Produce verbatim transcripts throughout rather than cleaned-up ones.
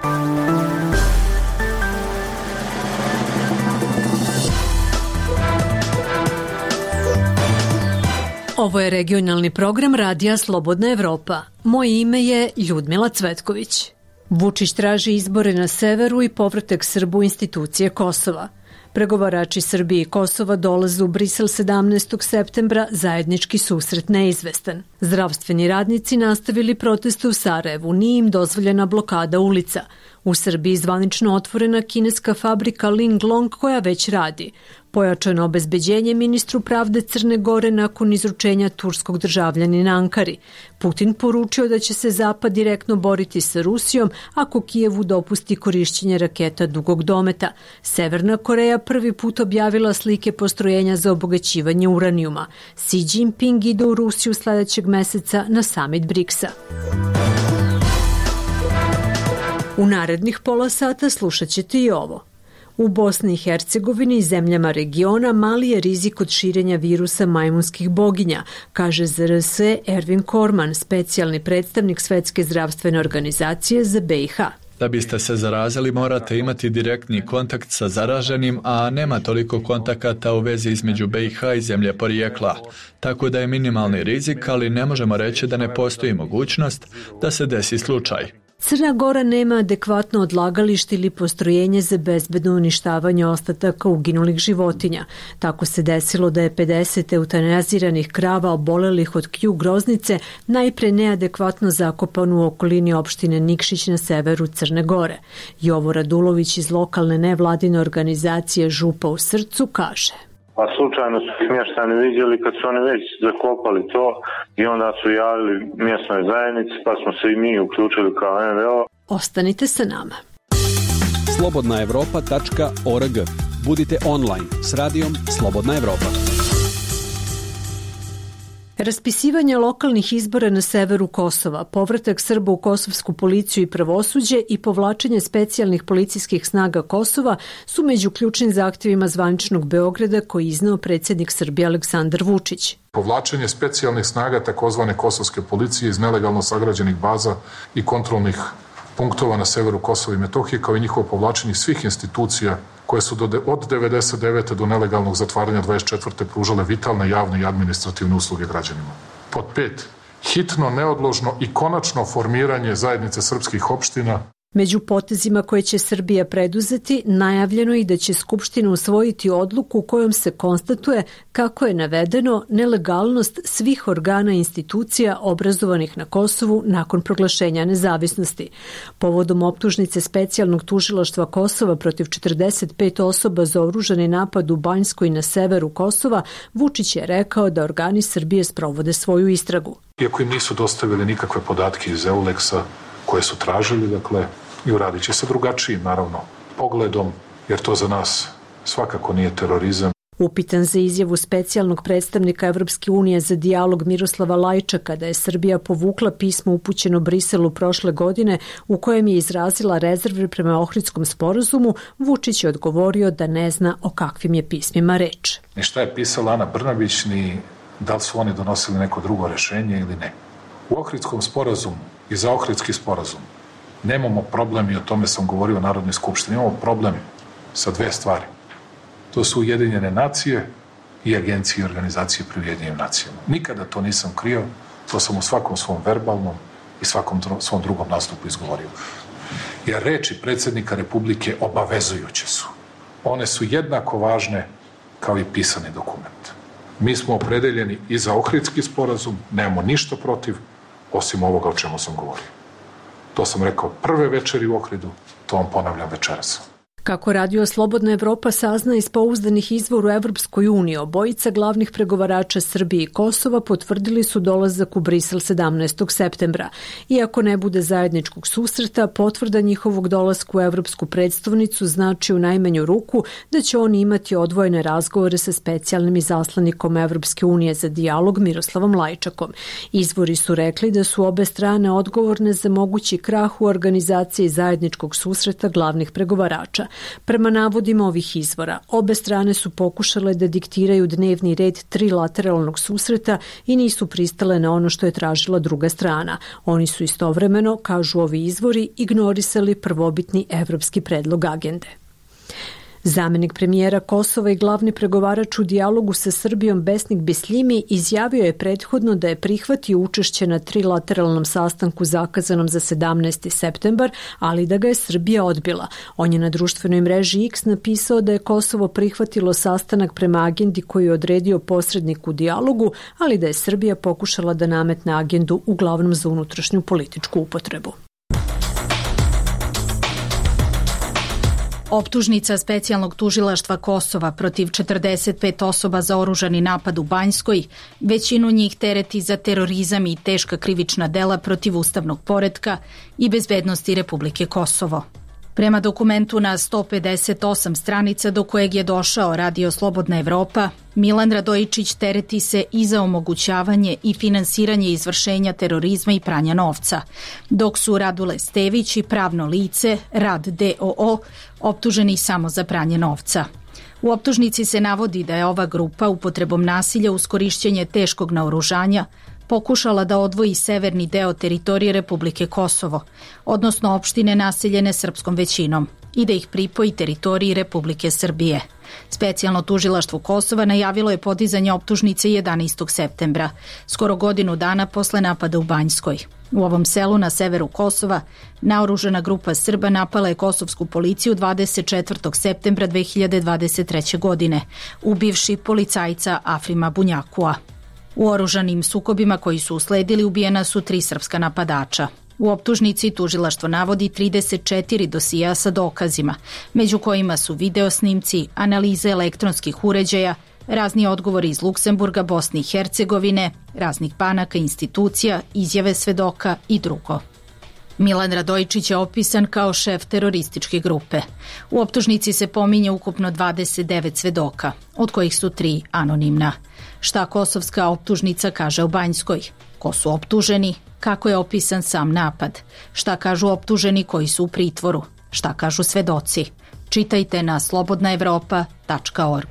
Ovo je regionalni program Radija Slobodna Evropa. Moje ime je Ljudmila Cvetković. Vučić traži izbore na severu i povratak Srba u institucije Kosova. Pregovarači Srbije i Kosova dolaze u Brisel sedamnaestog septembra, zajednički susret neizvestan. Zdravstveni radnici nastavili proteste u Sarajevu, nije im dozvoljena blokada ulica. U Srbiji zvanično otvorena kineska fabrika Linglong koja već radi. Pojačano obezbeđenje ministru pravde Crne Gore nakon izručenja turskog državljanina Ankari. Putin poručio da će se Zapad direktno boriti sa Rusijom ako Kijevu dopusti korišćenje raketa dugog dometa. Severna Koreja prvi put objavila slike postrojenja za obogaćivanje uranijuma. Xi Jinping ide u Rusiju sljedećeg meseca na summit briksa. U narednih pola sata slušat ćete i ovo. U Bosni i Hercegovini i zemljama regiona mali je rizik od širenja virusa majmunskih boginja, kaže Z R S Ervin Korman, specijalni predstavnik Svetske zdravstvene organizacije za B i H. Da biste se zarazili morate imati direktni kontakt sa zaraženim, a nema toliko kontakata u vezi između B i H i zemlje porijekla. Tako da je minimalni rizik, ali ne možemo reći da ne postoji mogućnost da se desi slučaj. Crna Gora nema adekvatno odlagalište ili postrojenje za bezbedno uništavanje ostataka uginulih životinja. Tako se desilo da je pedeset eutanaziranih krava obolelih od Q groznice najpre neadekvatno zakopano u okolini opštine Nikšić na severu Crne Gore. Jovo Radulović iz lokalne nevladine organizacije Župa u srcu kaže: A slučajno su mještani vidjeli kad su oni već zakopali to i onda su javili mjesnoj zajednici, pa smo se i mi uključili kao N V O. Ostanite sa nama. slobodna evropa tačka org. Budite online s radijom Slobodna Evropa. Raspisivanje lokalnih izbora na severu Kosova, povratak Srba u kosovsku policiju i pravosuđe i povlačenje specijalnih policijskih snaga Kosova su među ključnim zahtjevima zvaničnog Beograda koji je izneo predsjednik Srbije Aleksandar Vučić. Povlačenje specijalnih snaga takozvane kosovske policije iz nelegalno sagrađenih baza i kontrolnih punktova na severu Kosova i Metohije, kao i njihovo povlačenje svih institucija koje su do de, od devedeset devete do nelegalnog zatvaranja dvadeset četvrte pružale vitalne javne i administrativne usluge građanima. Pod pet. Hitno, neodložno i konačno formiranje zajednice srpskih opština. Među potezima koje će Srbija preduzeti, najavljeno je da će Skupština usvojiti odluku kojom se konstatuje, kako je navedeno, nelegalnost svih organa i institucija obrazovanih na Kosovu nakon proglašenja nezavisnosti. Povodom optužnice specijalnog tužilaštva Kosova protiv četrdeset pet osoba za oružani napad u Banjskoj na severu Kosova, Vučić je rekao da organi Srbije sprovode svoju istragu. Iako im nisu dostavili nikakve podatke iz Euleksa koje su tražili, dakle, i uradit će se drugačijim, naravno, pogledom, jer to za nas svakako nije terorizam. Upitan za izjavu specijalnog predstavnika Evropske unije za dijalog Miroslava Lajčaka da je Srbija povukla pismo upućeno Briselu prošle godine u kojem je izrazila rezerve prema Ohridskom sporazumu, Vučić je odgovorio da ne zna o kakvim je pismima reč. Ni šta je pisala Ana Brnabić, ni da li su oni donosili neko drugo rešenje ili ne. U Ohridskom sporazumu i za Ohridski sporazum nemamo problem, i o tome sam govorio u Narodnoj skupštini, imamo problem sa dve stvari. To su Ujedinjene nacije i agencije i organizacije pri Ujedinjenim nacijama. Nikada to nisam krio, to sam u svakom svom verbalnom i svakom svom drugom nastupu izgovorio. Jer reči predsjednika Republike obavezujuće su. One su jednako važne kao i pisani dokument. Mi smo opredeljeni i za Ohridski sporazum, nemamo ništa protiv, osim ovoga o čemu sam govorio. To sam rekao prve večeri u Ohridu, to vam ponavljam večeras. Kako Radio Slobodna Evropa sazna iz pouzdanih izvora u Evropskoj uniji, obojica glavnih pregovarača Srbije i Kosova potvrdili su dolazak u Brisel sedamnaestog septembra. Iako ne bude zajedničkog susreta, potvrda njihovog dolaska u Evropsku predstavnicu znači u najmanju ruku da će oni imati odvojene razgovore sa specijalnim izaslanikom Evropske unije za dijalog Miroslavom Lajčakom. Izvori su rekli da su obe strane odgovorne za mogući krah u organizaciji zajedničkog susreta glavnih pregovarača. Prema navodima ovih izvora, obe strane su pokušale da diktiraju dnevni red trilateralnog susreta i nisu pristale na ono što je tražila druga strana. Oni su istovremeno, kažu ovi izvori, ignorisali prvobitni evropski predlog agende. Zamenik premijera Kosova i glavni pregovarač u dijalogu sa Srbijom Besnik Bisljimi izjavio je prethodno da je prihvatio učešće na trilateralnom sastanku zakazanom za sedamnaesti septembar, ali da ga je Srbija odbila. On je na društvenoj mreži X napisao da je Kosovo prihvatilo sastanak prema agendi koju je odredio posrednik u dijalogu, ali da je Srbija pokušala da nametne agendu uglavnom za unutrašnju političku upotrebu. Optužnica specijalnog tužilaštva Kosova protiv četrdeset pet osoba za oružani napad u Banjskoj, većinu njih tereti za terorizam i teška krivična dela protiv ustavnog poretka i bezbednosti Republike Kosovo. Prema dokumentu na sto pedeset osam stranica do kojeg je došao Radio Slobodna Evropa, Milan Radojičić tereti se i za omogućavanje i finansiranje izvršenja terorizma i pranja novca, dok su Radule Stević i pravno lice Rad D O O optuženi samo za pranje novca. U optužnici se navodi da je ova grupa upotrebom nasilja uz korišćenje teškog naoružanja pokušala da odvoji severni deo teritorije Republike Kosovo, odnosno opštine naseljene srpskom većinom, i da ih pripoji teritoriji Republike Srbije. Specijalno tužilaštvo Kosova najavilo je podizanje optužnice jedanaestog septembra, skoro godinu dana posle napada u Banjskoj. U ovom selu na severu Kosova naoružana grupa Srba napala je kosovsku policiju dvadeset četvrtog septembra dve hiljade dvadeset treće. godine, ubivši policajca Afrima Bunjakua. U oružanim sukobima koji su usledili ubijena su tri srpska napadača. U optužnici tužilaštvo navodi trideset četiri dosija sa dokazima, među kojima su videosnimci, analize elektronskih uređaja, razni odgovori iz Luksemburga, Bosne i Hercegovine, raznih banaka, institucija, izjave svedoka i drugo. Milan Radojičić je opisan kao šef terorističke grupe. U optužnici se pominje ukupno dvadeset devet svedoka, od kojih su tri anonimna. Šta kosovska optužnica kaže o Banjskoj? Ko su optuženi? Kako je opisan sam napad? Šta kažu optuženi koji su u pritvoru? Šta kažu svedoci? Čitajte na slobodna evropa tačka org.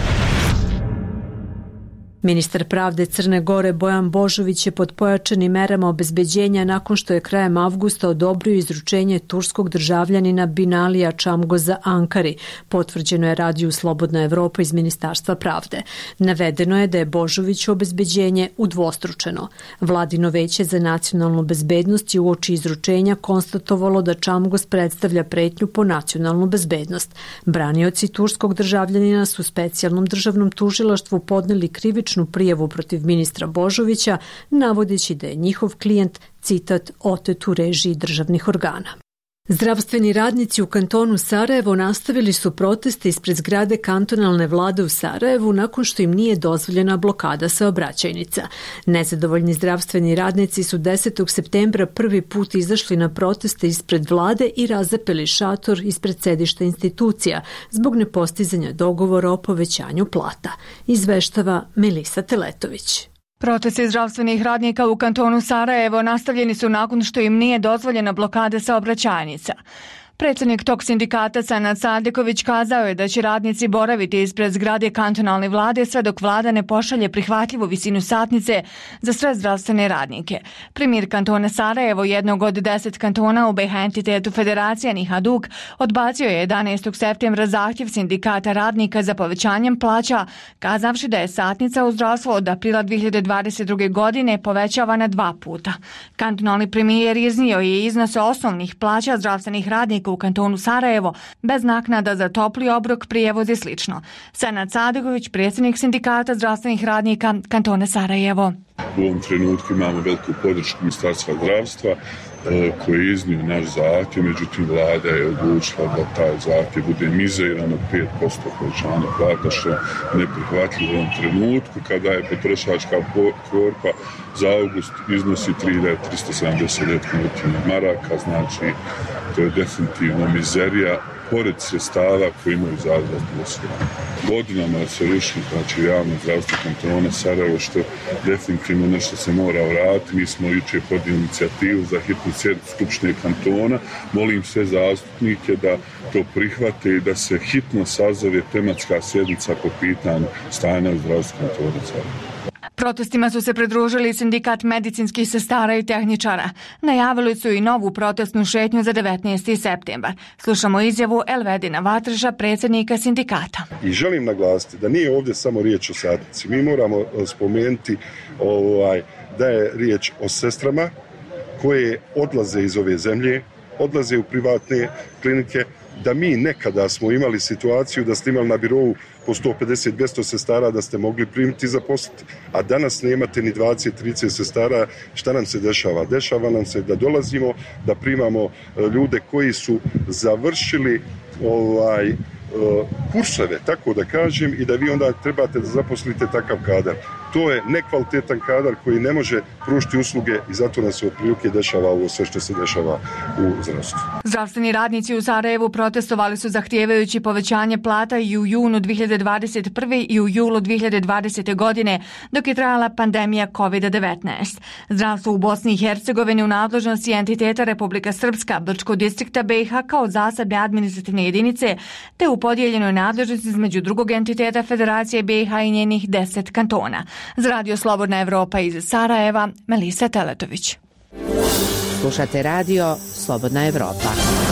Ministar pravde Crne Gore Bojan Božović je pod pojačanim merama obezbeđenja nakon što je krajem avgusta odobrio izručenje turskog državljanina Binalija Čamgoza Ankari, potvrđeno je Radiju Slobodna Evropa iz Ministarstva pravde. Navedeno je da je Božoviću obezbeđenje udvostručeno. Vladino veće za nacionalnu bezbednost je uoči izručenja konstatovalo da Čamgoz predstavlja pretnju po nacionalnu bezbednost. Branioci turskog državljanina su specijalnom državnom tužilaštvu podneli krivičnu prijavu protiv ministra Božovića, navodeći da je njihov klijent, citat, otet u režiji državnih organa. Zdravstveni radnici u kantonu Sarajevo nastavili su proteste ispred zgrade kantonalne vlade u Sarajevu nakon što im nije dozvoljena blokada saobraćajnica. Nezadovoljni zdravstveni radnici su desetog septembra prvi put izašli na proteste ispred vlade i razapeli šator ispred sedišta institucija zbog nepostizanja dogovora o povećanju plata, izveštava Melisa Teletović. Protesti zdravstvenih radnika u kantonu Sarajevo nastavljeni su nakon što im nije dozvoljena blokada saobraćajnica. Predsjednik tog sindikata Senad Sadeković kazao je da će radnici boraviti ispred zgrade kantonalne vlade sve dok vlada ne pošalje prihvatljivu visinu satnice za sve zdravstvene radnike. Premijer kantona Sarajevo, jednog od deset kantona u B H entitetu Federacije Nihaduk, odbacio je jedanaestog septembra zahtjev sindikata radnika za povećanjem plaća, kazavši da je satnica u zdravstvu od aprila dve hiljade dvadeset druge. godine povećavana dva puta. Kantonalni premijer iznio je iznose osnovnih plaća zdravstvenih radnika u kantonu Sarajevo, bez naknada za topli obrok, prijevoz i slično. Senad Sadeković, predsjednik sindikata zdravstvenih radnika kantona Sarajevo. U ovom trenutku imamo veliku podršku Ministarstva zdravstva koji je iznio naš zahtjev, međutim vlada je odlučila da taj zahtjev bude mizeran od pet posto povećanja plata, što je neprihvatljivo u ovom trenutku kada je potrošačka korpa za avgust iznosi tri hiljade trista sedamdeset devet maraka, znači to je definitivno mizerija pored sredstava koje imaju Zavod za osiguranje. Godinama se ruši, znači, javno zdravstvo kantona Sarajevo, što definitivno nešto se mora vratiti. Mi smo jučer podnijeli inicijativu za hitnu sjednicu Skupštine kantona. Molim sve zastupnike da to prihvate i da se hitno sazove tematska sjednica po pitanju stanja u zdravstvu kantona Sarajevo. Protestima su se pridružili sindikat medicinskih sestara i tehničara. Najavili su i novu protestnu šetnju za devetnaesti septembar. Slušamo izjavu Elvedina Vatrša, predsjednika sindikata. I želim naglasiti da nije ovdje samo riječ o satnici. Mi moramo spomenuti ovaj, da je riječ o sestrama koje odlaze iz ove zemlje, odlaze u privatne klinike, da mi nekada smo imali situaciju da ste imali na birovu po sto pedeset do dvjesto sestara da ste mogli primiti i zaposliti, a danas nemate ni dvadeset do trideset sestara. Šta nam se dešava? Dešava nam se da dolazimo, da primamo ljude koji su završili ovaj kurseve, tako da kažem, i da vi onda trebate da zaposlite takav kadar. To je nekvalitetan kadar koji ne može pružiti usluge i zato nas se otprilike dešava ovo sve što se dešava u zdravstvu. Zdravstveni radnici u Sarajevu protestovali su zahtijevajući povećanje plata i u junu dvije hiljade dvadeset prve. i u julu dvije hiljade dvadesete. godine, dok je trajala pandemija kovid devetnaest. Zdravstvo u Bosni i Hercegovini u nadležnosti entiteta Republika Srpska, Brčkog distrikta B i H kao zasebne administrativne jedinice, te u podijeljenoj nadležnosti između drugog entiteta Federacije B i H i njenih deset kantona. Za Radio Slobodna Evropa iz Sarajeva, Melisa Teletović. Slušate Radio Slobodna Evropa.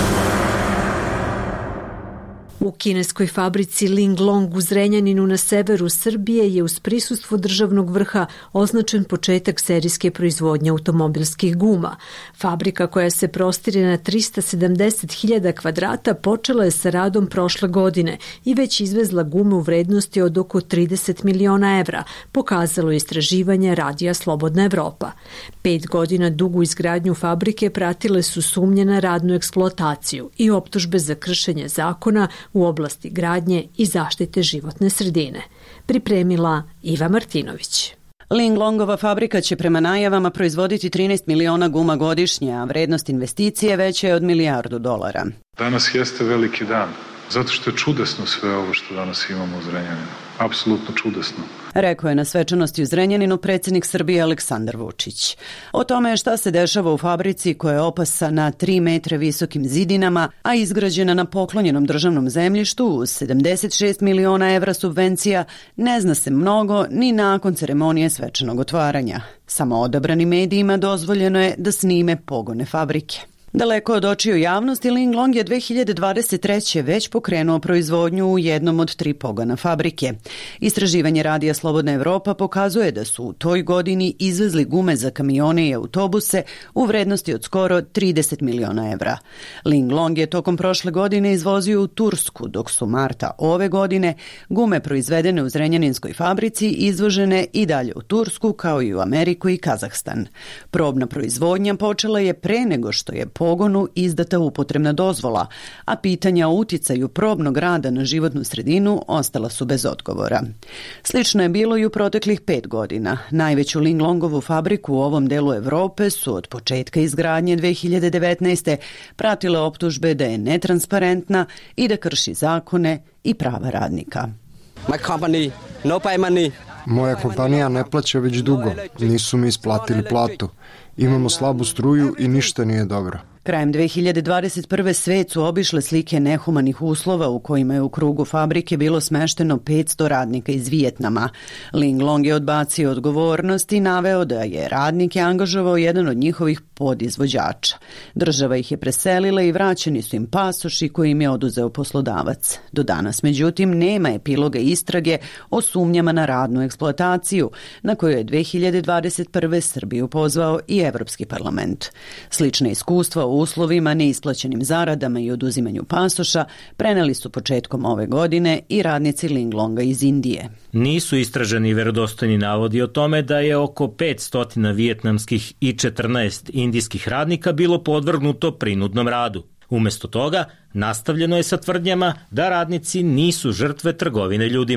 U kineskoj fabrici Linglong u Zrenjaninu na severu Srbije je uz prisustvo državnog vrha označen početak serijske proizvodnje automobilskih guma. Fabrika koja se prostire na trista sedamdeset hiljada kvadrata počela je sa radom prošle godine i već izvezla gume u vrednosti od oko trideset miliona evra, pokazalo je istraživanje Radija Slobodna Evropa. Pet godina dugu izgradnju fabrike pratile su sumnje na radnu eksploataciju i optužbe za kršenje zakona u oblasti gradnje i zaštite životne sredine. Pripremila Iva Martinović. Linglongova fabrika će prema najavama proizvoditi trinaest miliona guma godišnje, a vrednost investicije veća je od milijardu dolara. Danas jeste veliki dan, zato što je čudesno sve ovo što danas imamo u Zrenjaninu. Apsolutno čudesno. Rekao je na svečanosti u Zrenjaninu predsjednik Srbije Aleksandar Vučić. O tome šta se dešava u fabrici koja je opasana tri metra visokim zidinama, a izgrađena na poklonjenom državnom zemljištu uz sedamdeset šest miliona evra subvencija, ne zna se mnogo ni nakon ceremonije svečanog otvaranja. Samo odabranim medijima dozvoljeno je da snime pogone fabrike. Daleko od očiju javnosti, Linglong je dvije hiljade dvadeset treće. već pokrenuo proizvodnju u jednom od tri pogona fabrike. Istraživanje Radija Slobodna Evropa pokazuje da su u toj godini izvezli gume za kamione i autobuse u vrednosti od skoro trideset miliona evra. Linglong je tokom prošle godine izvozio u Tursku, dok su marta ove godine gume proizvedene u Zrenjaninskoj fabrici izvožene i dalje u Tursku, kao i u Ameriku i Kazahstan. Probna proizvodnja počela je pre nego što je pogonu izdata upotrebna dozvola, a pitanja o uticaju probnog rada na životnu sredinu ostala su bez odgovora. Slično je bilo i u proteklih pet godina. Najveću Linglongovu fabriku u ovom delu Evrope su od početka izgradnje dvije hiljade devetnaeste. pratile optužbe da je netransparentna i da krši zakone i prava radnika. My company, no pay money. Moja kompanija ne plaća već dugo, nisu mi isplatili platu. Imamo slabu struju i ništa nije dobro. Krajem dvije hiljade dvadeset prve. svet su obišle slike nehumanih uslova u kojima je u krugu fabrike bilo smešteno petsto radnika iz Vijetnama. Linglong je odbacio odgovornost i naveo da je radnike angažovao jedan od njihovih podizvođača. Država ih je preselila i vraćeni su im pasoši koji im je oduzeo poslodavac. Do danas, međutim, nema epiloga istrage o sumnjama na radnu eksploataciju, na koju je dvije hiljade dvadeset prve. Srbiju pozvao i Evropski parlament. Slične iskustva u uslovima, neisplaćenim zaradama i oduzimanju pasoša preneli su početkom ove godine i radnici Linglonga iz Indije. Nisu istraženi verodostojni navodi o tome da je oko petsto vijetnamskih i četrnaest indijskih radnika bilo podvrgnuto prinudnom radu. Umesto toga, nastavljeno je sa tvrdnjama da radnici nisu žrtve trgovine ljudima.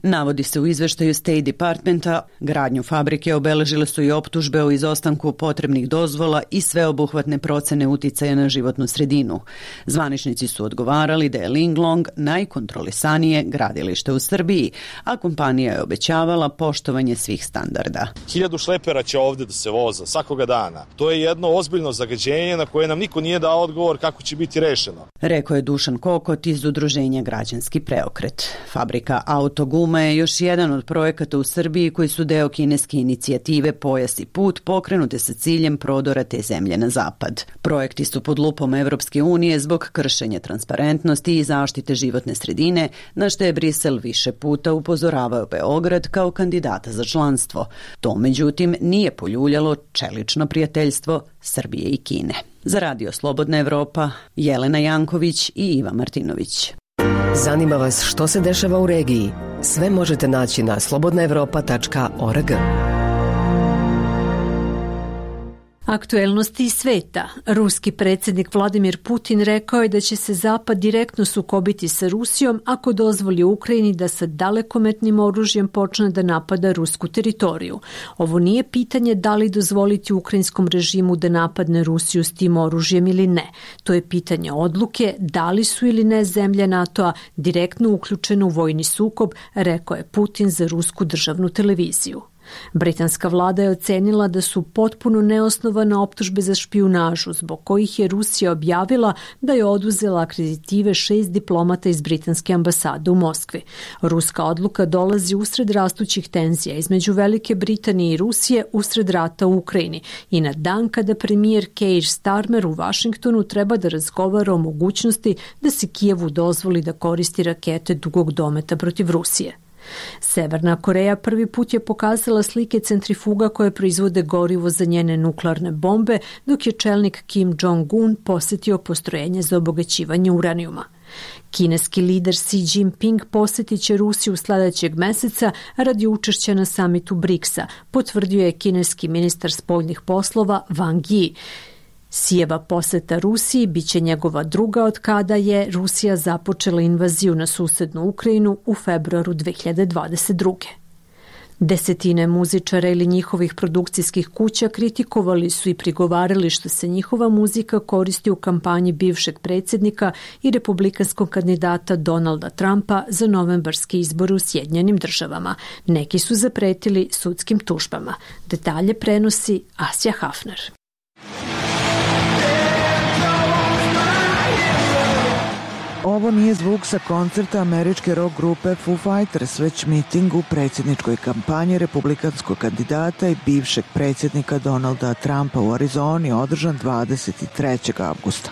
Navodi se u izveštaju State Departmenta, gradnju fabrike obeležile su i optužbe o izostanku potrebnih dozvola i sveobuhvatne procene uticaja na životnu sredinu. Zvaničnici su odgovarali da je Linglong najkontrolisanije gradilište u Srbiji, a kompanija je obećavala poštovanje svih standarda. Hiljadu šlepera će ovde da se voza svakoga dana. To je jedno ozbiljno zagađenje na koje nam niko nije dao odgovor kako će biti rešeno. Rekao je Dušan Kokot iz Udruženja Građanski preokret. Fabrika autoguma je još jedan od projekata u Srbiji koji su deo kineske inicijative Pojas i put pokrenute sa ciljem prodora te zemlje na zapad. Projekti su pod lupom Evropske unije zbog kršenja transparentnosti i zaštite životne sredine, na što je Brisel više puta upozoravao Beograd kao kandidata za članstvo. To, međutim, nije poljuljalo čelično prijateljstvo Srbije i Kine. Za Radio Slobodna Evropa, Jelena Janković i Iva Martinović. Zanima vas što se dešava u regiji? Sve možete naći na slobodna evropa tačka org. Aktuelnosti iz sveta. Ruski predsjednik Vladimir Putin rekao je da će se Zapad direktno sukobiti sa Rusijom ako dozvoli Ukrajini da sa dalekometnim oružjem počne da napada rusku teritoriju. Ovo nije pitanje da li dozvoliti ukrajinskom režimu da napadne Rusiju s tim oružjem ili ne. To je pitanje odluke da li su ili ne zemlje NATO-a direktno uključene u vojni sukob, rekao je Putin za rusku državnu televiziju. Britanska vlada je ocenila da su potpuno neosnovane optužbe za špijunažu, zbog kojih je Rusija objavila da je oduzela akreditive šest diplomata iz britanske ambasade u Moskvi. Ruska odluka dolazi usred rastućih tenzija između Velike Britanije i Rusije usred rata u Ukrajini i na dan kada premijer Keir Starmer u Vašingtonu treba da razgovara o mogućnosti da se Kijevu dozvoli da koristi rakete dugog dometa protiv Rusije. Severna Koreja prvi put je pokazala slike centrifuga koje proizvode gorivo za njene nuklearne bombe, dok je čelnik Kim Jong-un posjetio postrojenje za obogaćivanje uranijuma. Kineski lider Xi Jinping posjetit će Rusiju sljedećeg meseca radi učešća na samitu briksa, potvrdio je kineski ministar spoljnih poslova Wang Yi. Sijeva poseta Rusiji biće njegova druga od kada je Rusija započela invaziju na susednu Ukrajinu u februaru dve hiljade dvadeset druge. Desetine muzičara ili njihovih produkcijskih kuća kritikovali su i prigovarali što se njihova muzika koristi u kampanji bivšeg predsjednika i republikanskog kandidata Donalda Trumpa za novembarske izbore u Sjedinjenim državama. Neki su zapretili sudskim tužbama. Detalje prenosi Asja Hafner. Ovo nije zvuk sa koncerta američke rock grupe Foo Fighters, već miting u predsjedničkoj kampanji republikanskog kandidata i bivšeg predsjednika Donalda Trumpa u Arizoni, održan dvadeset trećeg avgusta.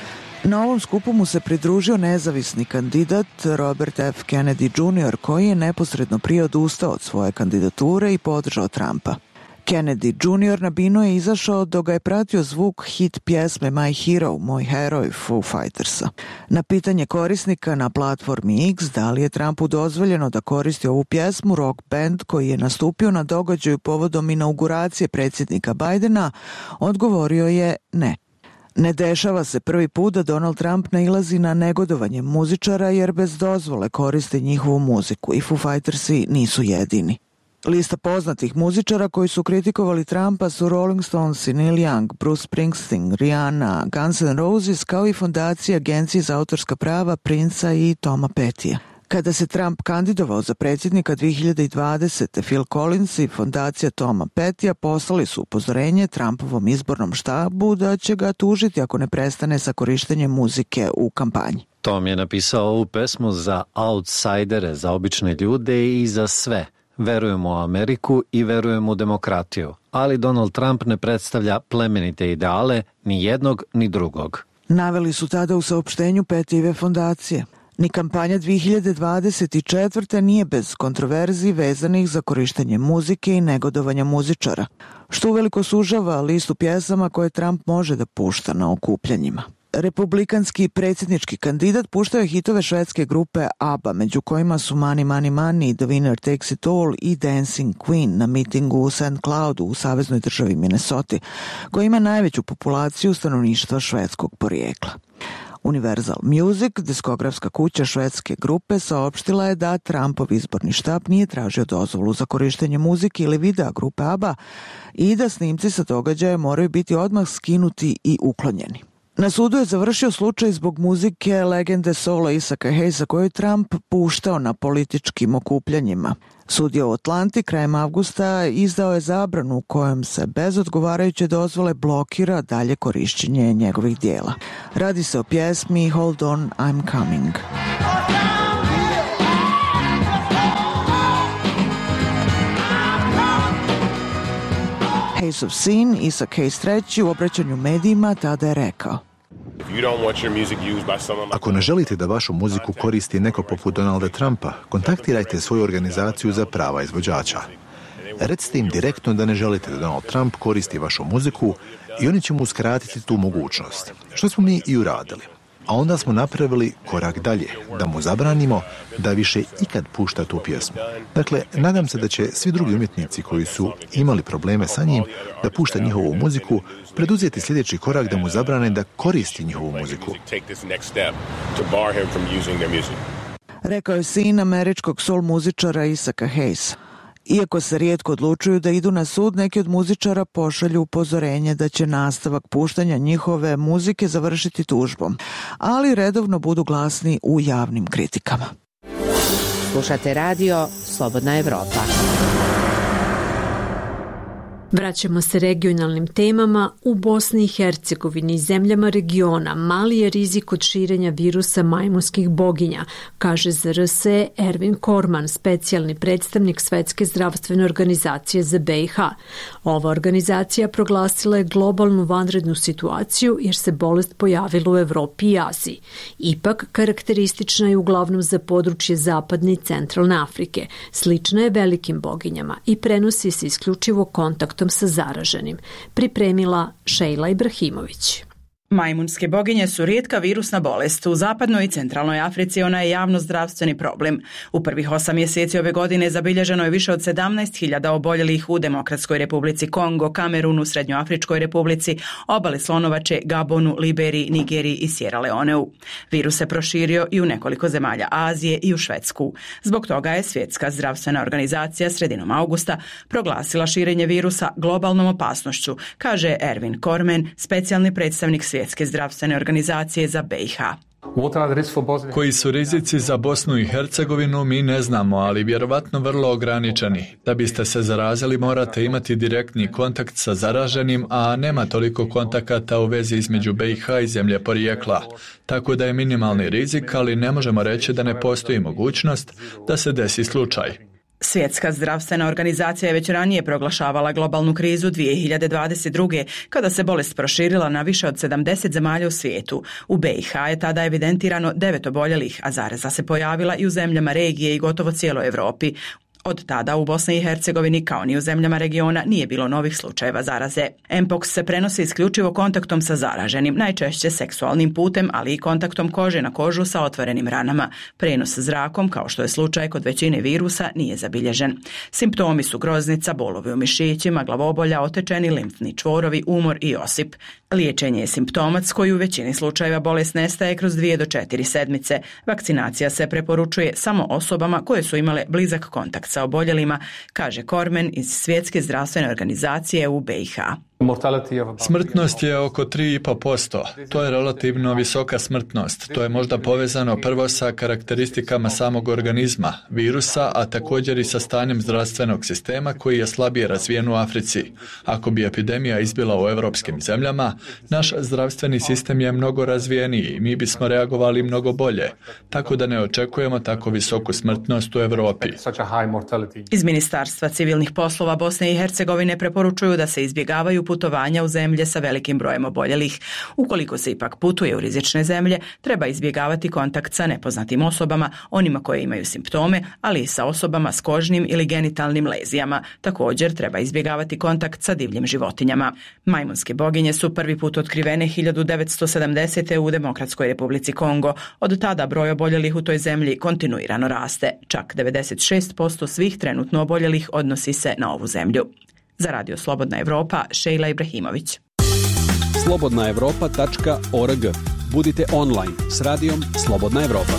Na ovom skupu mu se pridružio nezavisni kandidat Robert F. Kennedy junior, koji je neposredno prije odustao od svoje kandidature i podržao Trumpa. Kennedy junior na binu je izašao dok ga je pratio zvuk hit pjesme My Hero, Moj heroj Foo Fightersa. Na pitanje korisnika na platformi X da li je Trumpu dozvoljeno da koristi ovu pjesmu, rock band koji je nastupio na događaju povodom inauguracije predsjednika Bidena, odgovorio je ne. Ne dešava se prvi put da Donald Trump nailazi na negodovanje muzičara jer bez dozvole koriste njihovu muziku i Foo Fightersi nisu jedini. Lista poznatih muzičara koji su kritikovali Trumpa su Rolling Stones, Neil Young, Bruce Springsteen, Rihanna, Guns N' Roses, kao i fondacija Agencije za autorska prava Princa i Toma Pettija. Kada se Trump kandidovao za predsjednika dve hiljade dvadesete. Phil Collins i fondacija Toma Pettija poslali su upozorenje Trumpovom izbornom štabu da će ga tužiti ako ne prestane sa korištenjem muzike u kampanji. Tom je napisao ovu pesmu za outsidere, za obične ljude i za sve. Verujemo u Ameriku i verujemo u demokratiju, ali Donald Trump ne predstavlja plemenite ideale ni jednog ni drugog. Naveli su tada u saopštenju Pettijeve fondacije. Ni kampanja dve hiljade dvadeset četvrte. nije bez kontroverzi vezanih za korištenje muzike i negodovanja muzičara, što uveliko sužava listu pjesama koje Trump može da pušta na okupljanjima. Republikanski predsjednički kandidat puštao je hitove švedske grupe ABBA, među kojima su Money, Money, Money, The Winner Takes It All i Dancing Queen na mitingu u Saint Cloudu u saveznoj državi Minnesota, koja ima najveću populaciju stanovništva švedskog porijekla. Universal Music, diskografska kuća švedske grupe, saopštila je da Trumpov izborni štab nije tražio dozvolu za korištenje muzike ili videa grupe ABBA i da snimci sa događaja moraju biti odmah skinuti i uklonjeni. Na sudu je završio slučaj zbog muzike legende soula Isaaca Hayesa koju je Trump puštao na političkim okupljanjima. Sudija u Atlanti krajem avgusta izdao je zabranu kojom se bez odgovarajuće dozvole blokira dalje korišćenje njegovih dijela. Radi se o pjesmi Hold On, I'm Coming. Hayesov sin, Isaac Hayes treći, u obraćanju medijima tada je rekao: Ako ne želite da vašu muziku koristi neko poput Donalda Trumpa, kontaktirajte svoju organizaciju za prava izvođača. Recite im direktno da ne želite da Donald Trump koristi vašu muziku i oni će mu uskratiti tu mogućnost, što smo mi i uradili. A onda smo napravili korak dalje, da mu zabranimo da više ikad pušta tu pjesmu. Dakle, nadam se da će svi drugi umjetnici koji su imali probleme sa njim da pušta njihovu muziku preduzeti sljedeći korak da mu zabrane da koristi njihovu muziku. Rekao je sin američkog soul muzičara Isaaca Hayesa. Iako se rijetko odlučuju da idu na sud, neki od muzičara pošalju upozorenje da će nastavak puštanja njihove muzike završiti tužbom, ali redovno budu glasni u javnim kritikama. Slušate radio Slobodna Evropa. Vraćamo se regionalnim temama. U Bosni i Hercegovini i zemljama regiona mali je rizik od širenja virusa majmunskih boginja, kaže Z R S Ervin Korman, specijalni predstavnik Svetske zdravstvene organizacije za B i H. Ova organizacija proglasila je globalnu vanrednu situaciju jer se bolest pojavila u Evropi i Aziji. Ipak, karakteristična je uglavnom za područje zapadne i centralne Afrike. Slična je velikim boginjama i prenosi se isključivo kontakt sa zaraženim. Pripremila Šejla Ibrahimović. Majmunske boginje su rijetka virusna bolest. U zapadnoj i centralnoj Africi ona je javno zdravstveni problem. U prvih osam mjeseci ove godine zabilježeno je više od sedamnaest hiljada oboljelih u Demokratskoj Republici Kongo, Kamerunu, Srednjoafričkoj Republici, Obali Slonovače, Gabonu, Liberiji, Nigeriji i Sierra Leoneu. Virus se proširio i u nekoliko zemalja Azije i u Švedsku. Zbog toga je Svjetska zdravstvena organizacija sredinom augusta proglasila širenje virusa globalnom opasnošću, kaže Ervin Korman, specijalni predstavnik Svjetske zdravstvene organizacije za B i H. Koji su rizici za Bosnu i Hercegovinu mi ne znamo, ali vjerovatno vrlo ograničeni. Da biste se zarazili morate imati direktni kontakt sa zaraženim, a nema toliko kontakata u vezi između B i H i zemlje porijekla. Tako da je minimalni rizik, ali ne možemo reći da ne postoji mogućnost da se desi slučaj. Svjetska zdravstvena organizacija je već ranije proglašavala globalnu krizu dvije hiljade dvadeset druge. kada se bolest proširila na više od sedamdeset zemalja u svijetu. U B i H je tada evidentirano devet oboljelih, a zaraza se pojavila i u zemljama regije i gotovo cijeloj Europi. Od tada u Bosni i Hercegovini, kao ni u zemljama regiona, nije bilo novih slučajeva zaraze. Mpox se prenosi isključivo kontaktom sa zaraženim, najčešće seksualnim putem, ali i kontaktom kože na kožu sa otvorenim ranama. Prenos zrakom, kao što je slučaj kod većine virusa, nije zabilježen. Simptomi su groznica, bolovi u mišićima, glavobolja, otečeni limfni čvorovi, umor i osip. Liječenje je simptomatsko i u većini slučajeva bolest nestaje kroz dvije do četiri sedmice. Vakcinacija se preporučuje samo osobama koje su imale blizak kontakt sa oboljelima, kaže Korman iz Svjetske zdravstvene organizacije u B i H. Smrtnost je oko tri i pol posto. To je relativno visoka smrtnost. To je možda povezano prvo sa karakteristikama samog organizma, virusa, a također i sa stanjem zdravstvenog sistema koji je slabije razvijen u Africi. Ako bi epidemija izbila u europskim zemljama, naš zdravstveni sistem je mnogo razvijeniji i mi bismo reagovali mnogo bolje, tako da ne očekujemo tako visoku smrtnost u Europi. Iz Ministarstva civilnih poslova Bosne i Hercegovine preporučuju da se izbjegavaju putovanja u zemlje sa velikim brojem oboljelih. Ukoliko se ipak putuje u rizične zemlje, treba izbjegavati kontakt sa nepoznatim osobama, onima koje imaju simptome, ali i sa osobama s kožnim ili genitalnim lezijama. Također treba izbjegavati kontakt sa divljim životinjama. Majmunske boginje su prvi put otkrivene hiljadu devetsto sedamdesete. u Demokratskoj Republici Kongo. Od tada broj oboljelih u toj zemlji kontinuirano raste. Čak devedeset šest posto svih trenutno oboljelih odnosi se na ovu zemlju. Za Radio Slobodna Evropa, Šejla Ibrahimović. slobodna evropa tačka org. Budite online s radijom Slobodna Evropa.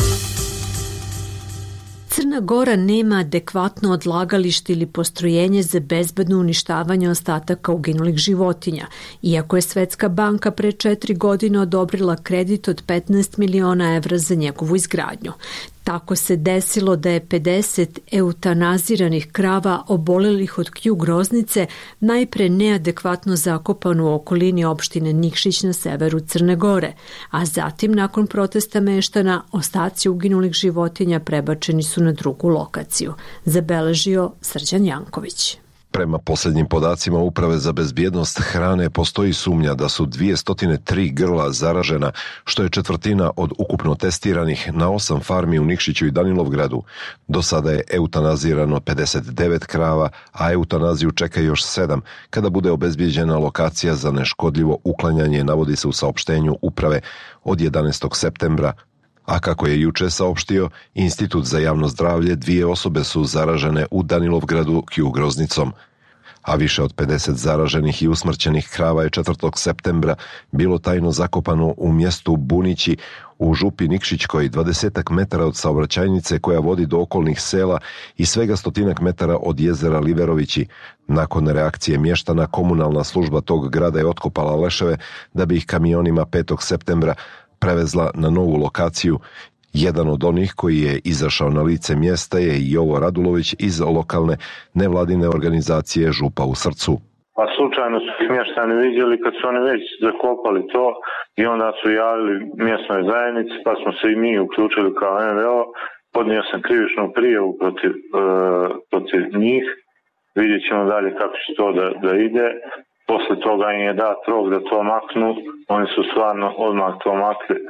Crna Gora nema adekvatno odlagalište ili postrojenje za bezbedno uništavanje ostataka uginulih životinja, iako je Svetska banka pre četiri godine odobrila kredit od petnaest miliona evra za njegovu izgradnju. Tako se desilo da je pedeset eutanaziranih krava obolelih od kju groznice najpre neadekvatno zakopano u okolini opštine Nikšić na severu Crne Gore, a zatim nakon protesta meštana ostaci uginulih životinja prebačeni su na drugu lokaciju, zabeležio Srđan Janković. Prema posljednjim podacima Uprave za bezbjednost hrane postoji sumnja da su dvjesto tri grla zaražena, što je četvrtina od ukupno testiranih na osam farmi u Nikšiću i Danilovgradu. Do sada je eutanazirano pedeset devet krava, a eutanaziju čeka još sedam, kada bude obezbijeđena lokacija za neškodljivo uklanjanje, navodi se u saopštenju Uprave od jedanaestog septembra. A kako je juče saopštio Institut za javno zdravlje, dvije osobe su zaražene u Danilovgradu kju groznicom. A više od pedeset zaraženih i usmrćenih krava je četvrtog septembra bilo tajno zakopano u mjestu Bunići u župi Nikšićkoj, dvadesetak metara od saobraćajnice koja vodi do okolnih sela i svega stotinak metara od jezera Liverovići. Nakon reakcije mještana, komunalna služba tog grada je otkopala leševe da bi ih kamionima petog septembra prevezla na novu lokaciju. Jedan od onih koji je izašao na lice mjesta je Jovo Radulović iz lokalne nevladine organizacije Župa u srcu. Pa slučajno su mještani vidjeli kad su oni već zakopali to i onda su javili mjesnoj zajednici, pa smo se i mi uključili kao en ve o. Podnio sam krivičnu prijavu protiv, e, protiv njih. Vidjet ćemo dalje kako će to da, da ide. Posle toga im je dat rok da to maknu. Oni su stvarno odmah to makli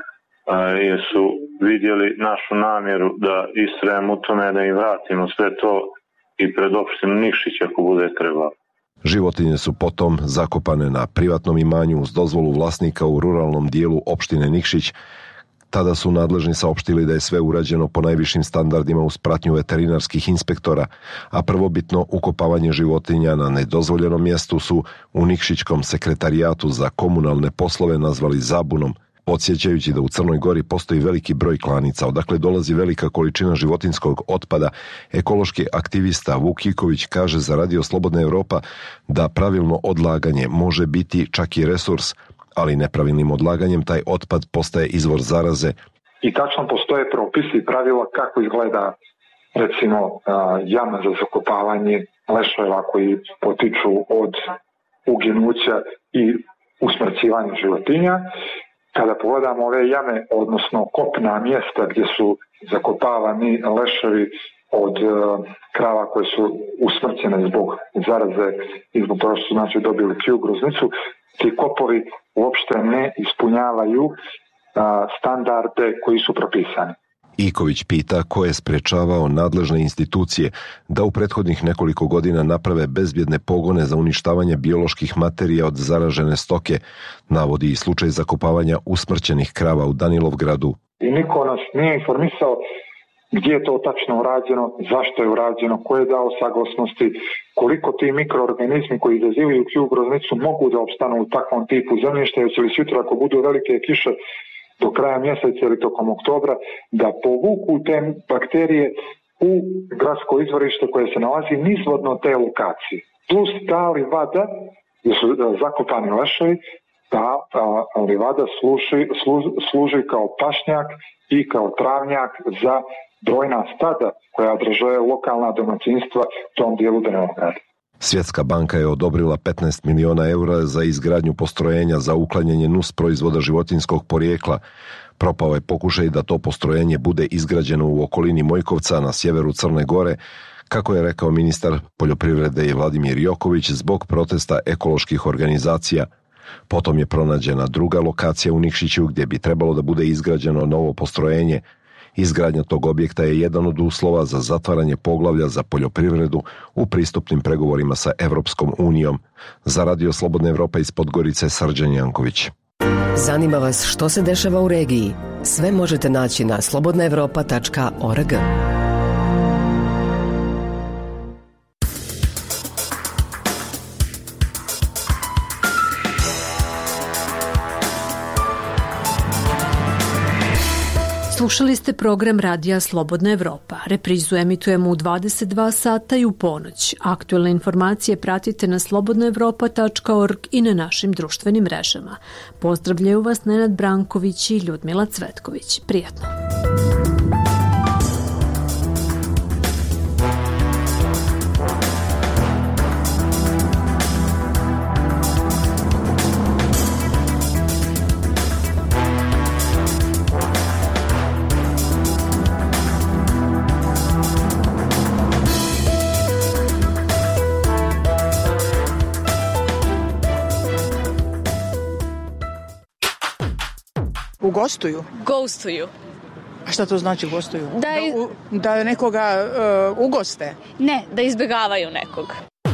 jer su vidjeli našu namjeru da istrajemo u tome da im vratimo sve to i pred opštinu Nikšić ako bude trebalo. Životinje su potom zakopane na privatnom imanju uz dozvolu vlasnika u ruralnom dijelu opštine Nikšić. Tada su nadležni saopštili da je sve urađeno po najvišim standardima uz pratnju veterinarskih inspektora, a prvobitno ukopavanje životinja na nedozvoljenom mjestu su u Nikšićkom sekretarijatu za komunalne poslove nazvali zabunom, podsjećajući da u Crnoj Gori postoji veliki broj klanica, odakle dolazi velika količina životinskog otpada. Ekološki aktivista Vuk Iković kaže za Radio Slobodna Evropa da pravilno odlaganje može biti čak i resurs, ali nepravilnim odlaganjem taj otpad postaje izvor zaraze. I tačno postoje propisi i pravila kako izgleda recimo jama za zakopavanje leševa koji potiču od uginuća i usmrćivanja životinja. Kada pogledamo ove jame, odnosno kopna mjesta gdje su zakopavani leševi od krava koje su usmrćene zbog zaraze i zbog toga što su znači dobili kju groznicu, ti kopovi uopšte ne ispunjavaju a, standarde koji su propisani. Iković pita ko je sprečavao nadležne institucije da u prethodnih nekoliko godina naprave bezbjedne pogone za uništavanje bioloških materija od zaražene stoke, navodi i slučaj zakopavanja usmrćenih krava u Danilovgradu. I niko nas nije informisao gdje je to tačno urađeno, zašto je urađeno, ko je dao saglasnosti, koliko ti mikroorganizmi koji izazivaju kju groznicu mogu da opstanu u takvom tipu zemljišta, jer će li sutra ako budu velike kiše do kraja mjeseca ili tokom oktobra, da povuku te bakterije u gradsko izvorište koje se nalazi nizvodno te lokacije. Plus ta livada, gdje su zakopani leševi, ta a, livada služi, služi, služi kao pašnjak i kao travnjak za brojna stada koja održuje lokalna domaćinstva u tom dijelu Danilovgrada. Svjetska banka je odobrila petnaest miliona eura za izgradnju postrojenja za uklanjanje nus proizvoda životinskog porijekla. Propao je pokušaj da to postrojenje bude izgrađeno u okolini Mojkovca na sjeveru Crne Gore, kako je rekao ministar poljoprivrede Vladimir Joković zbog protesta ekoloških organizacija. Potom je pronađena druga lokacija u Nikšiću gdje bi trebalo da bude izgrađeno novo postrojenje. Izgradnja tog objekta je jedan od uslova za zatvaranje poglavlja za poljoprivredu u pristupnim pregovorima sa Evropskom unijom. Za Radio Slobodna Evropa iz Podgorice, Srđan Janković. Zanima vas što se dešava u regiji? Sve možete naći na slobodna evropa tačka org. Slušali ste program Radija Slobodna Evropa. Reprizu emitujemo u dvadeset dva sata i u ponoć. Aktuelne informacije pratite na slobodna evropa tačka org i na našim društvenim mrežama. Pozdravljaju vas Nenad Branković i Ljudmila Cvetković. Prijatno. Gostuju? Gostuju. A šta to znači gostuju? Da, iz... da, u, da nekoga uh, ugoste? Ne, da izbjegavaju nekog.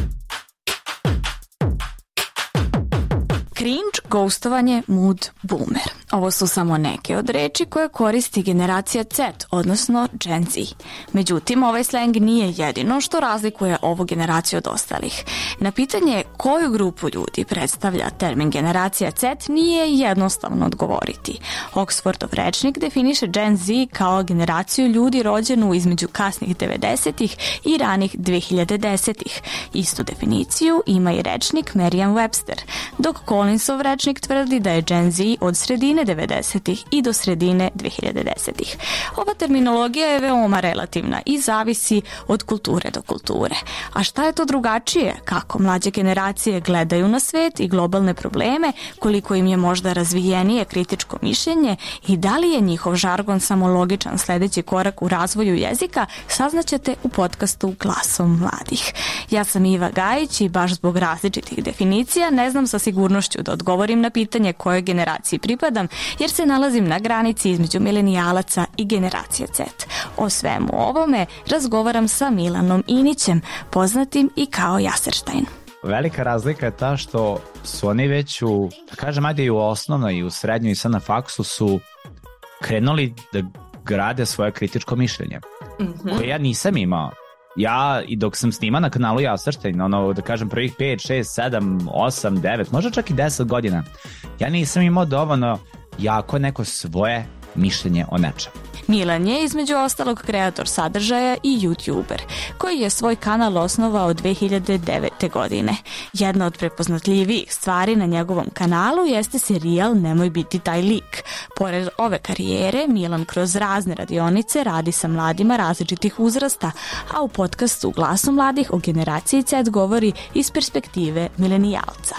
Cringe, ghostovanje, mood, boomer. Ovo su samo neke od reči koje koristi generacija Z, odnosno Gen Z. Međutim, ovaj slang nije jedino što razlikuje ovu generaciju od ostalih. Na pitanje koju grupu ljudi predstavlja termin generacija Z nije jednostavno odgovoriti. Oxfordov rečnik definiše Gen Z kao generaciju ljudi rođenu između kasnih devedesetih i ranih dve hiljade desetih. Istu definiciju ima i rečnik Merriam-Webster, dok Collinsov rečnik tvrdi da je Gen Z od sredine devedesetih i do sredine dve hiljade desetih. Ova terminologija je veoma relativna i zavisi od kulture do kulture. A šta je to drugačije? Kako mlađe generacije gledaju na svet i globalne probleme, koliko im je možda razvijenije kritičko mišljenje i da li je njihov žargon samo logičan sledeći korak u razvoju jezika, saznaćete u podcastu Glasom mladih. Ja sam Iva Gajić i baš zbog različitih definicija ne znam sa sigurnošću da odgovorim na pitanje kojoj generaciji pripadam, jer se nalazim na granici između milenijalaca i generacije Z. O svemu ovome razgovaram sa Milanom Inićem, poznatim i kao Jaserštajn. Velika razlika je ta što su oni već u, da kažem, ajde i u osnovnoj i u srednjoj i sad na faksu su krenuli da grade svoje kritičko mišljenje, mm-hmm. koje ja nisam imao. Ja, i dok sam snima na kanalu Jaserštajn, ono, da kažem, prvih pet, šest, sedam, osam, devet, možda čak i deset godina, ja nisam imao dovoljno jako neko svoje mišljenje o nečem. Milan je između ostalog kreator sadržaja i youtuber, koji je svoj kanal osnovao dve hiljade devete. godine. Jedna od prepoznatljivijih stvari na njegovom kanalu jeste serijal Nemoj biti taj lik. Pored ove karijere, Milan kroz razne radionice radi sa mladima različitih uzrasta, a u podcastu Glasu mladih o generaciji Z govori iz perspektive milenijalca.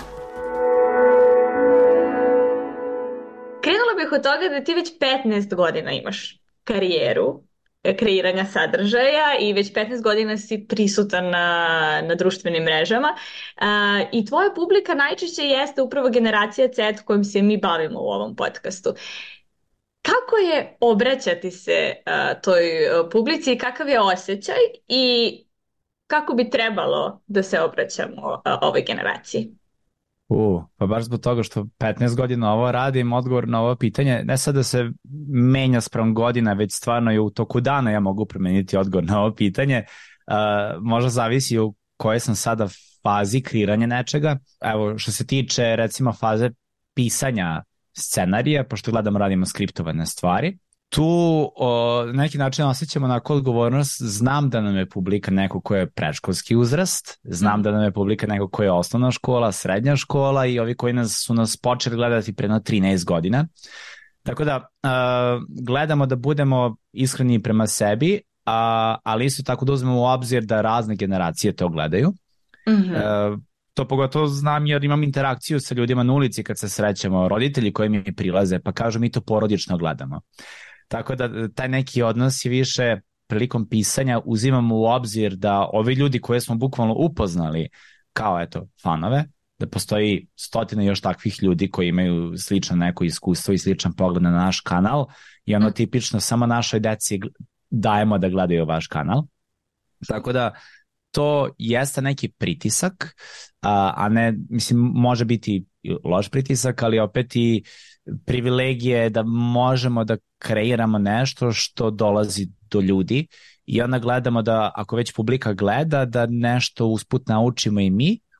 Krenula bih od toga da ti već petnaest godina imaš karijeru kreiranja sadržaja i već petnaest godina si prisutan na, na društvenim mrežama a, i tvoja publika najčešće jeste upravo generacija Z kojom se mi bavimo u ovom podcastu. Kako je obraćati se a, toj publici i kakav je osjećaj i kako bi trebalo da se obraćamo a, ovoj generaciji? U, pa baš zbog toga što petnaest godina ovo radim, odgovor na ovo pitanje, ne sad da se menja sprem godina, već stvarno i u toku dana ja mogu promeniti odgovor na ovo pitanje. Uh, možda zavisi u kojoj sam sada fazi kreiranja nečega. Evo, što se tiče recimo faze pisanja scenarija, pošto gledamo radimo skriptovane stvari, tu o, na neki način osjećamo onako odgovornost. Znam da nam je publika neko ko je predškolski uzrast, znam da nam je publika neko ko je osnovna škola, srednja škola i ovi koji nas, su nas počeli gledati pre na trinaest godina. Tako da uh, gledamo da budemo iskreni prema sebi, uh, ali isto tako da uzmemo u obzir da razne generacije to gledaju. Mm-hmm. Uh, to pogotovo znam jer imam interakciju sa ljudima na ulici kad se srećemo, roditelji koji mi prilaze pa kažu mi to porodično gledamo. Tako da taj neki odnos je više prilikom pisanja uzimamo u obzir da ovi ljudi koje smo bukvalno upoznali kao eto fanove, da postoji stotine još takvih ljudi koji imaju slično neko iskustvo i sličan pogled na naš kanal i ono tipično samo našoj deci dajemo da gledaju vaš kanal. Tako da to jeste neki pritisak, a, a ne, mislim, može biti loš pritisak, ali opet i privilegije da možemo da kreiramo nešto što dolazi do ljudi i onda gledamo da ako već publika gleda da nešto usput naučimo i mi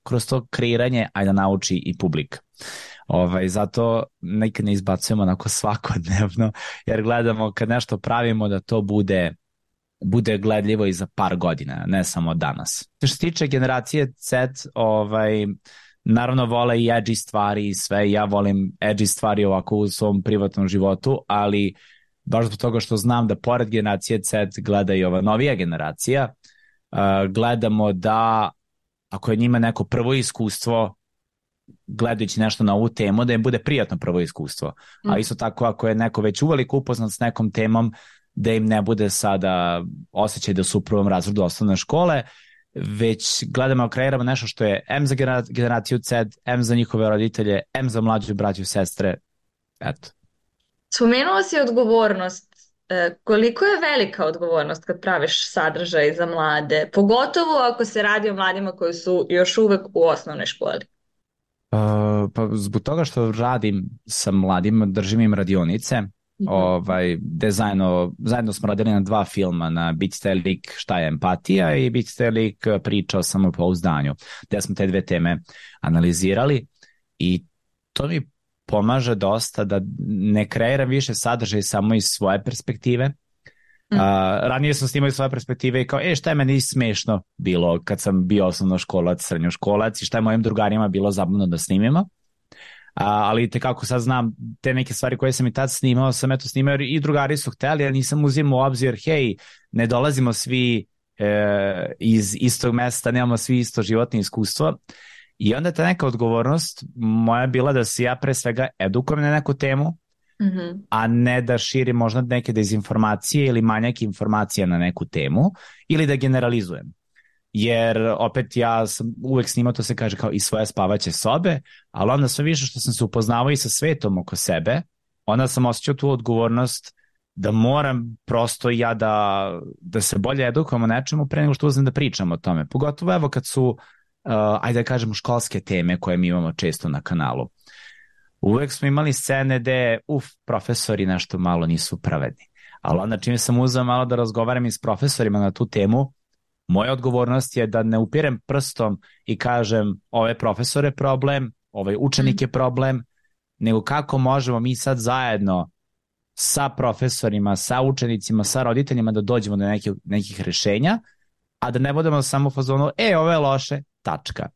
kroz to kreiranje, a da nauči i publika. Ovaj, zato nekad ne izbacujemo onako svakodnevno, jer gledamo kad nešto pravimo da to bude bude gledljivo i za par godina, ne samo danas. Što se tiče generacije Z, ovaj, naravno vole i edgy stvari i sve, ja volim edgy stvari ovako u svom privatnom životu, ali baš zbog toga što znam da pored generacije Z gleda i ova novija generacija, uh, gledamo da ako je njima neko prvo iskustvo gledajući nešto na ovu temu, da im bude prijatno prvo iskustvo. Mm. A isto tako ako je neko već uveliko upoznat s nekom temom, da im ne bude sada osjećaj da su u prvom razredu osnovne škole, već gledamo, kreiramo nešto što je M za generaciju Z, M za njihove roditelje, M za mlađu braću i sestre. Eto. Spomenuo si odgovornost. Koliko je velika odgovornost kad praviš sadržaj za mlade, pogotovo ako se radi o mladima koji su još uvek u osnovnoj školi? Uh, pa zbog toga što radim sa mladima, držim im radionice, mm-hmm. ovaj, gde zajedno, zajedno smo radili na dva filma, na Biti taj lik šta je empatija i Biti taj lik priča o samopouzdanju, gde smo te dve teme analizirali i to mi pomaže dosta da ne kreiram više sadržaj samo iz svoje perspektive. Uh, ranije sam snimao iz svoje perspektive i kao, e, šta je meni smešno bilo kad sam bio osnovnoškolac, srednjoškolac i šta je mojim drugarima bilo zabavno da snimimo. Uh, ali te kako sad znam, te neke stvari koje sam i tad snimao, sam eto snimao i drugari su hteli, ali nisam uzimao u obzir, hej, ne dolazimo svi e, iz istog mesta, nemamo svi isto životno iskustvo. I onda ta neka odgovornost moja je bila da se ja pre svega edukujem na neku temu, mm-hmm. a ne da širim možda neke dezinformacije ili manjak informacija na neku temu ili da generalizujem. Jer opet ja sam uvek snimao, to se kaže kao i svoje spavaće sobe, ali onda sve više što sam se upoznavao i sa svetom oko sebe, onda sam osjećao tu odgovornost da moram prosto ja da, da se bolje edukujem o nečemu pre nego što uzmem da pričam o tome. Pogotovo evo kad su Uh, ajde da kažemo školske teme koje mi imamo često na kanalu. Uvek smo imali scene gde, uf, profesori nešto malo nisu pravedni. Ali onda čim sam uzeo malo da razgovaram i s profesorima na tu temu, moja odgovornost je da ne upirem prstom i kažem ovaj profesor je problem, ovaj učenik je problem, nego kako možemo mi sad zajedno sa profesorima, sa učenicima, sa roditeljima da dođemo do nekih, nekih rešenja, a da ne budemo samo u fazonu, e, ovo je loše, tačka.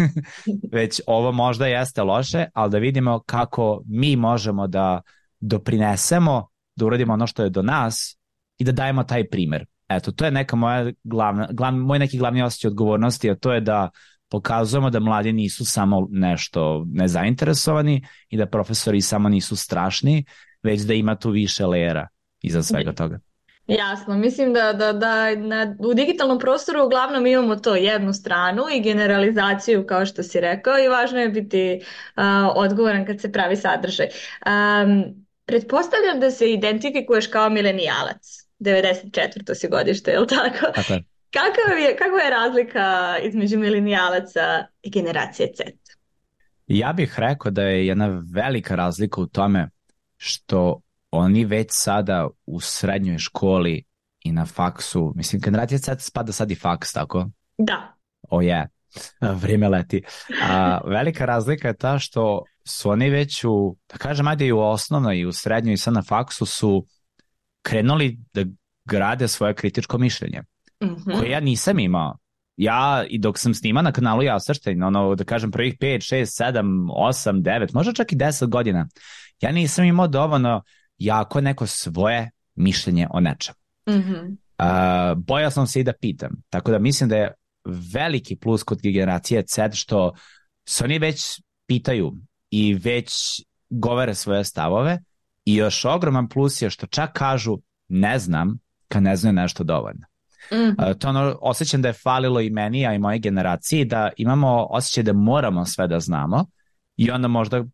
Već ovo možda jeste loše, ali da vidimo kako mi možemo da doprinesemo, da uradimo ono što je do nas i da dajemo taj primer. Eto, to je neka moja glavna, glav, moj neki glavni osjećaj odgovornosti, a to je da pokazujemo da mladi nisu samo nešto nezainteresovani i da profesori samo nisu strašni, već da ima tu više lejera iza svega toga. Jasno, mislim da, da, da na, u digitalnom prostoru uglavnom imamo to jednu stranu i generalizaciju kao što si rekao i važno je biti uh, odgovoran kad se pravi sadržaj. Um, pretpostavljam da se identifikuješ kao milenijalac, devedeset četvrto si godište, je li tako? Tako je. Kakva je, kakva je razlika između milenijalaca i generacije Z? Ja bih rekao da je jedna velika razlika u tome što oni već sada u srednjoj školi i na faksu, mislim, generacija Z spada sad i faks, tako? Da. O oh, je, yeah. Vrijeme leti. A, velika razlika je ta što su oni već u, da kažem, ajde i u osnovnoj i u srednjoj i sad na faksu su krenuli da grade svoje kritičko mišljenje, mm-hmm. koje ja nisam imao. Ja, i dok sam snima na kanalu Jasrštajn, ono, da kažem, prvih pet, šest, sedam, osam, devet, možda čak i deset godina, ja nisam imao dovoljno jako neko svoje mišljenje o nečem. Mm-hmm. Uh, bojao sam se i da pitam. Tako da mislim da je veliki plus kod generacije Z što se oni već pitaju i već govore svoje stavove i još ogroman plus je što čak kažu ne znam kad ne znaju nešto dovoljno. Mm-hmm. Uh, to ono, osjećam da je falilo i meni, a i moje generaciji, da imamo osjećaj da moramo sve da znamo i onda možda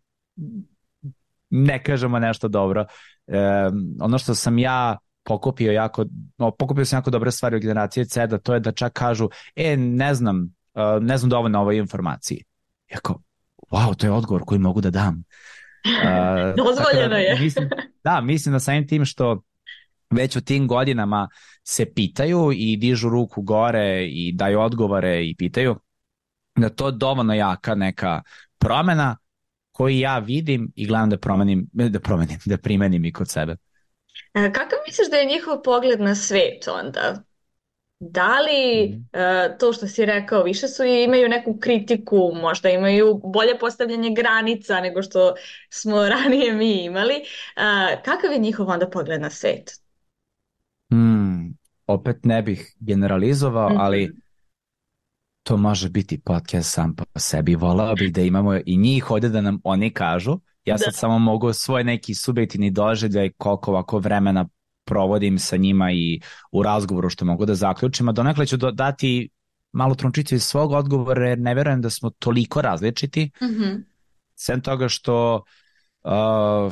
ne kažemo nešto dobro. E, ono što sam ja pokupio jako, no, pokupio sam jako dobre stvari u generaciji Z, da to je da čak kažu, e, ne znam, uh, ne znam dovoljno o ovoj informaciji. Jako, wow, to je odgovor koji mogu da dam. Uh, Dozvoljeno da, je. Mislim, da, mislim da samim tim što već u tim godinama se pitaju i dižu ruku gore i daju odgovore i pitaju, da to dovoljno jaka neka promena koju ja vidim i gledam da promenim, da promenim, da primenim i kod sebe. Kakav misliš da je njihov pogled na svet onda? Da li mm. uh, to što si rekao, više su i imaju neku kritiku, možda imaju bolje postavljanje granica nego što smo ranije mi imali. Uh, kakav je njihov onda pogled na svet? Mm, opet ne bih generalizovao, mm-hmm. ali to može biti podcast sam po sebi. Volao bih da imamo i njih ovdje da nam oni kažu. Ja sad da. samo mogu svoj neki subjektivni doživljaj koliko ovako vremena provodim sa njima i u razgovoru što mogu da zaključim, a donekle ću dati malo trunčicu iz svog odgovora jer ne verujem da smo toliko različiti. Mm-hmm. Sem toga što uh,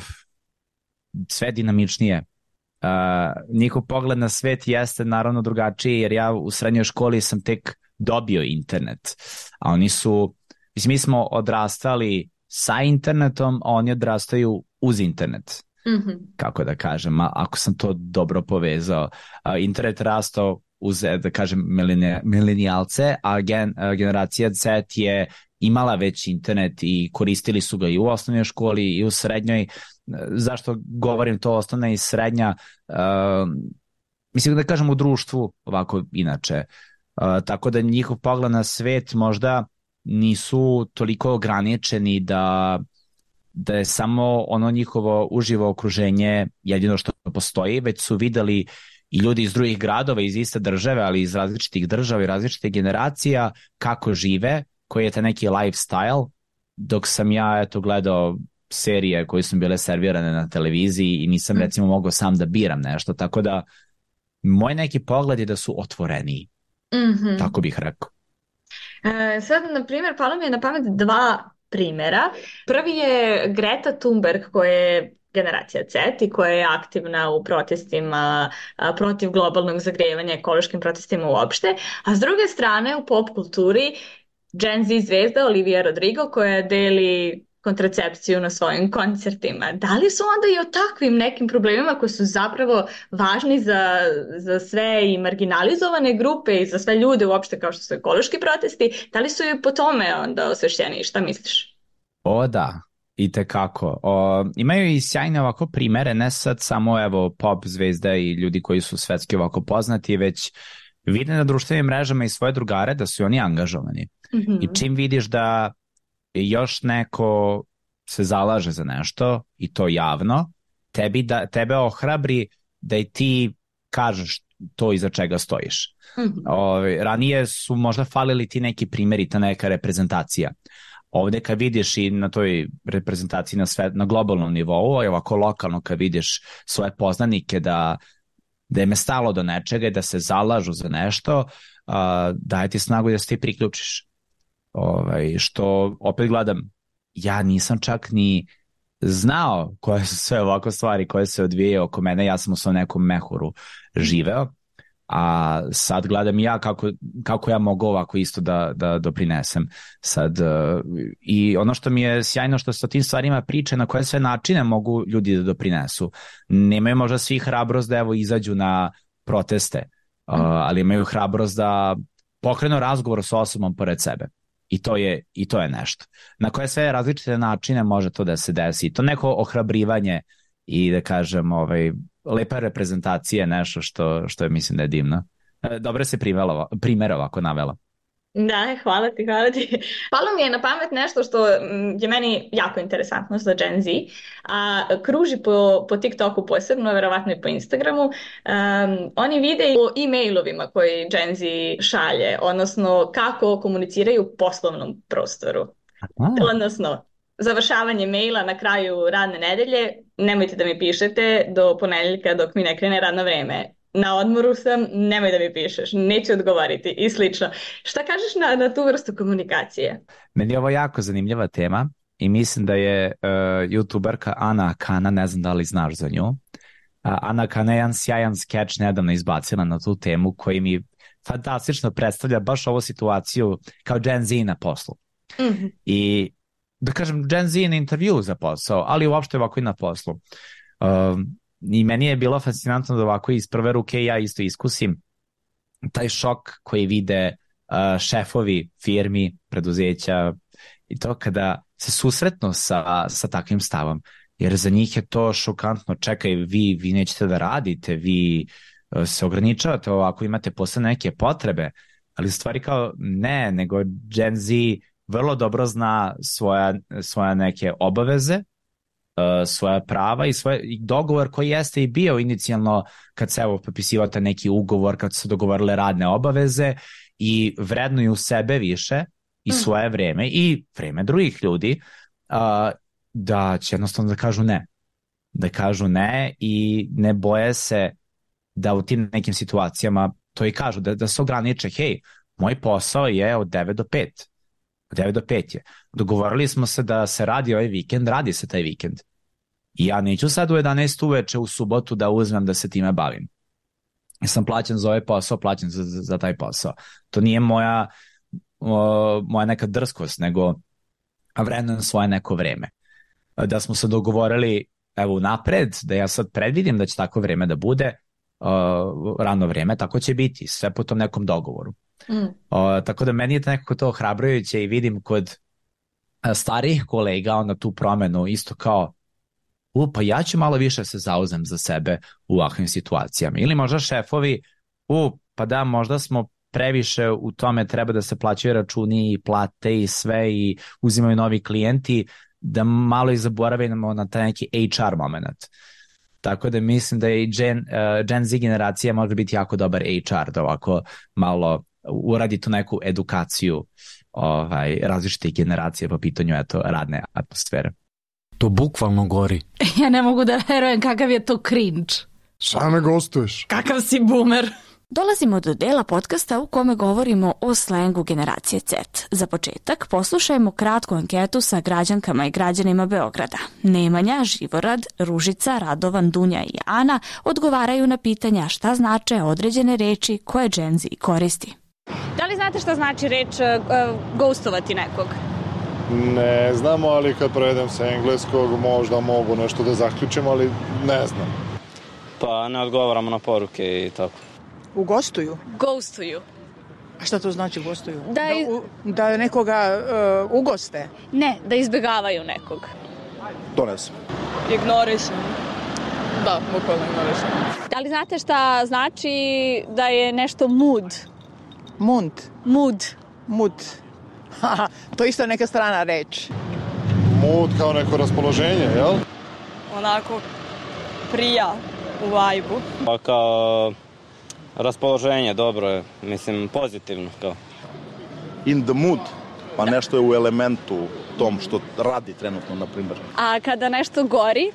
sve dinamičnije. Uh, njihov pogled na svet jeste naravno drugačiji jer ja u srednjoj školi sam tek dobio internet, a oni su, mislim, mi smo odrastali sa internetom, a oni odrastaju uz internet. Mm-hmm. Kako da kažem, ako sam to dobro povezao. Internet rastao uz, da kažem, milenijalce, a gen, generacija Z je imala već internet i koristili su ga i u osnovnoj školi i u srednjoj. Zašto govorim to osnovna i srednja? Uh, mislim da kažem u društvu ovako inače. Uh, tako da njihov pogled na svet možda nisu toliko ograničeni da da je samo ono njihovo uživo okruženje jedino što postoji, već su videli i ljudi iz drugih gradova, iz iste države, ali iz različitih država i različitih generacija, kako žive, koji je ta neki lifestyle, dok sam ja eto gledao serije koje su bile servirane na televiziji i nisam mm. recimo mogao sam da biram nešto, tako da moj neki pogled je da su otvoreniji, mm-hmm. tako bih rekao. E, sad, na primjer, palo mi je na pamet dva primjera. Prvi je Greta Thunberg koja je generacija Z i koja je aktivna u protestima a, protiv globalnog zagrevanja, ekološkim protestima uopšte, a s druge strane u pop kulturi Gen Z zvezda Olivia Rodrigo koja deli kontracepciju na svojim koncertima. Da li su onda i o takvim nekim problemima koji su zapravo važni za, za sve i marginalizovane grupe i za sve ljude uopšte kao što su ekološki protesti, da li su i po tome onda osvešćeni? Šta misliš? O da, i tekako. O, imaju i sjajne ovako primere, ne sad samo evo pop zvezda i ljudi koji su svetski ovako poznati, već vide na društvenim mrežama i svoje drugare da su oni angažovani. Mm-hmm. I čim vidiš da još neko se zalaže za nešto i to javno, tebi da, tebe ohrabri da i ti kažeš to iza čega stojiš. Mm-hmm. O, ranije su možda falili ti neki primjeri, ta neka reprezentacija. Ovdje kad vidiš i na toj reprezentaciji na, sve, na globalnom nivou, a ovako lokalno kad vidiš svoje poznanike da, da im je stalo do nečega i da se zalažu za nešto, uh, daje ti snagu da se ti priključiš. Ovaj, što opet gledam, ja nisam čak ni znao koje su sve ovako stvari koje se odvijaju oko mene, ja sam u svom nekom mehuru živeo, a sad gledam ja kako, kako ja mogu ovako isto da, da doprinesem sad. Uh, i ono što mi je sjajno što se o tim stvarima priče na koje sve načine mogu ljudi da doprinesu. Nemaju možda svi hrabrost da evo izađu na proteste, uh, ali imaju hrabrost da pokrenu razgovor s osobom pored sebe. I to je, i to je nešto. Na koje sve različite načine može to da se desi. To neko ohrabrivanje i da kažem ovaj, lepa reprezentacija je nešto što, što je mislim da je divno. Dobro se primjer ovako navela. Da, hvala ti, hvala ti. Palo mi je na pamet nešto što je meni jako interesantno za Gen Z, a kruži po, po TikToku posebno, verovatno i po Instagramu. Um, oni vide o e-mailovima koji Gen Z šalje, odnosno kako komuniciraju u poslovnom prostoru. Aha. Odnosno, završavanje maila na kraju radne nedelje, nemojte da mi pišete do ponedeljka dok mi ne krene radno vreme. Na odmoru sam, nemoj da mi pišeš, neću odgovoriti i slično. Šta kažeš na, na tu vrstu komunikacije? Meni je ovo jako zanimljiva tema i mislim da je uh, youtuberka Ana Kana, ne znam da li znaš za nju. Uh, Ana Kana je jedan sjajan skeč nedavno izbacila na tu temu koji mi fantastično predstavlja baš ovu situaciju kao Gen Z na poslu. Mm-hmm. I da kažem Gen Z na intervju za posao, ali uopšte ovako i na poslu. Um, I meni je bilo fascinantno da ovako iz prve ruke ja isto iskusim taj šok koji vide uh, šefovi firmi, preduzeća i to kada se susretnu sa, sa takvim stavom, jer za njih je to šokantno. Čekaj, vi, vi nećete da radite, vi uh, se ograničavate ako imate posle neke potrebe, ali stvari kao ne, nego Gen Z vrlo dobro zna svoja, svoja neke obaveze, svoja prava i svoj dogovor koji jeste i bio inicijalno kad se evo potpisivate neki ugovor, kad se dogovorile radne obaveze i vrednuju sebe više i svoje vreme i vreme drugih ljudi, uh, da će jednostavno da kažu ne. Da kažu ne i ne boje se da u tim nekim situacijama to i kažu, da, da se ograniče, hej, moj posao je od devet do pet. Od devet do pet je. Dogovorili smo se da se radi ovaj vikend, radi se taj vikend. I ja neću sad u jedanaest uveče u subotu da uzmem da se time bavim. Ja sam plaćen za ovaj posao, plaćen za, za, za taj posao. To nije moja, o, moja neka drskost, nego vrednujem svoje neko vreme. Da smo se dogovorili evo napred, da ja sad predvidim da će tako vreme da bude, o, rano vreme, tako će biti, sve po tom nekom dogovoru. Mm. O, tako da meni je nekako to ohrabrujuće i vidim kod starijih kolega onda tu promenu isto kao u, pa ja ću malo više se zauzem za sebe u ovakvim situacijama. Ili možda šefovi, u, pa da, možda smo previše u tome, treba da se plaćaju računi i plate i sve i uzimaju novi klijenti, da malo i zaboravimo na taj neki H R moment. Tako da mislim da i Gen, uh, Gen Z generacija može biti jako dobar H R, da ovako malo uradi tu neku edukaciju ovaj, različitih generacija po pitanju eto, radne atmosfere. To bukvalno gori. Ja ne mogu da verujem kakav je to cringe. Šta ne gostuješ? Kakav si boomer. Dolazimo do dela podcasta u kome govorimo o slengu generacije Z. Za početak poslušajmo kratku anketu sa građankama i građanima Beograda. Nemanja, Živorad, Ružica, Radovan, Dunja i Ana odgovaraju na pitanja šta znače određene reči koje Gen Z koristi. Da li znate šta znači reč uh, ghostovati nekog? Ne znamo, ali kad prevedem sa engleskog možda mogu nešto da zaključim, ali ne znam. Pa ne odgovaramo na poruke i tako. U gostuju? Ghostuju. A šta to znači gostuju? Da, da, u, da nekoga uh, ugoste? Ne, da izbjegavaju nekog. To ne znam. Ignorišem. Da, bukvalno ignorišem. Da li znate šta znači da je nešto mood? Mund? Mood. Mood. Haha, to je isto neka strana reč. Mood kao neko raspoloženje, jel? Onako prija u vibe-u. Pa kao raspoloženje, dobro je, mislim pozitivno kao. In the mood, pa nešto je u elementu tom što radi trenutno, na primjer. A kada nešto gori?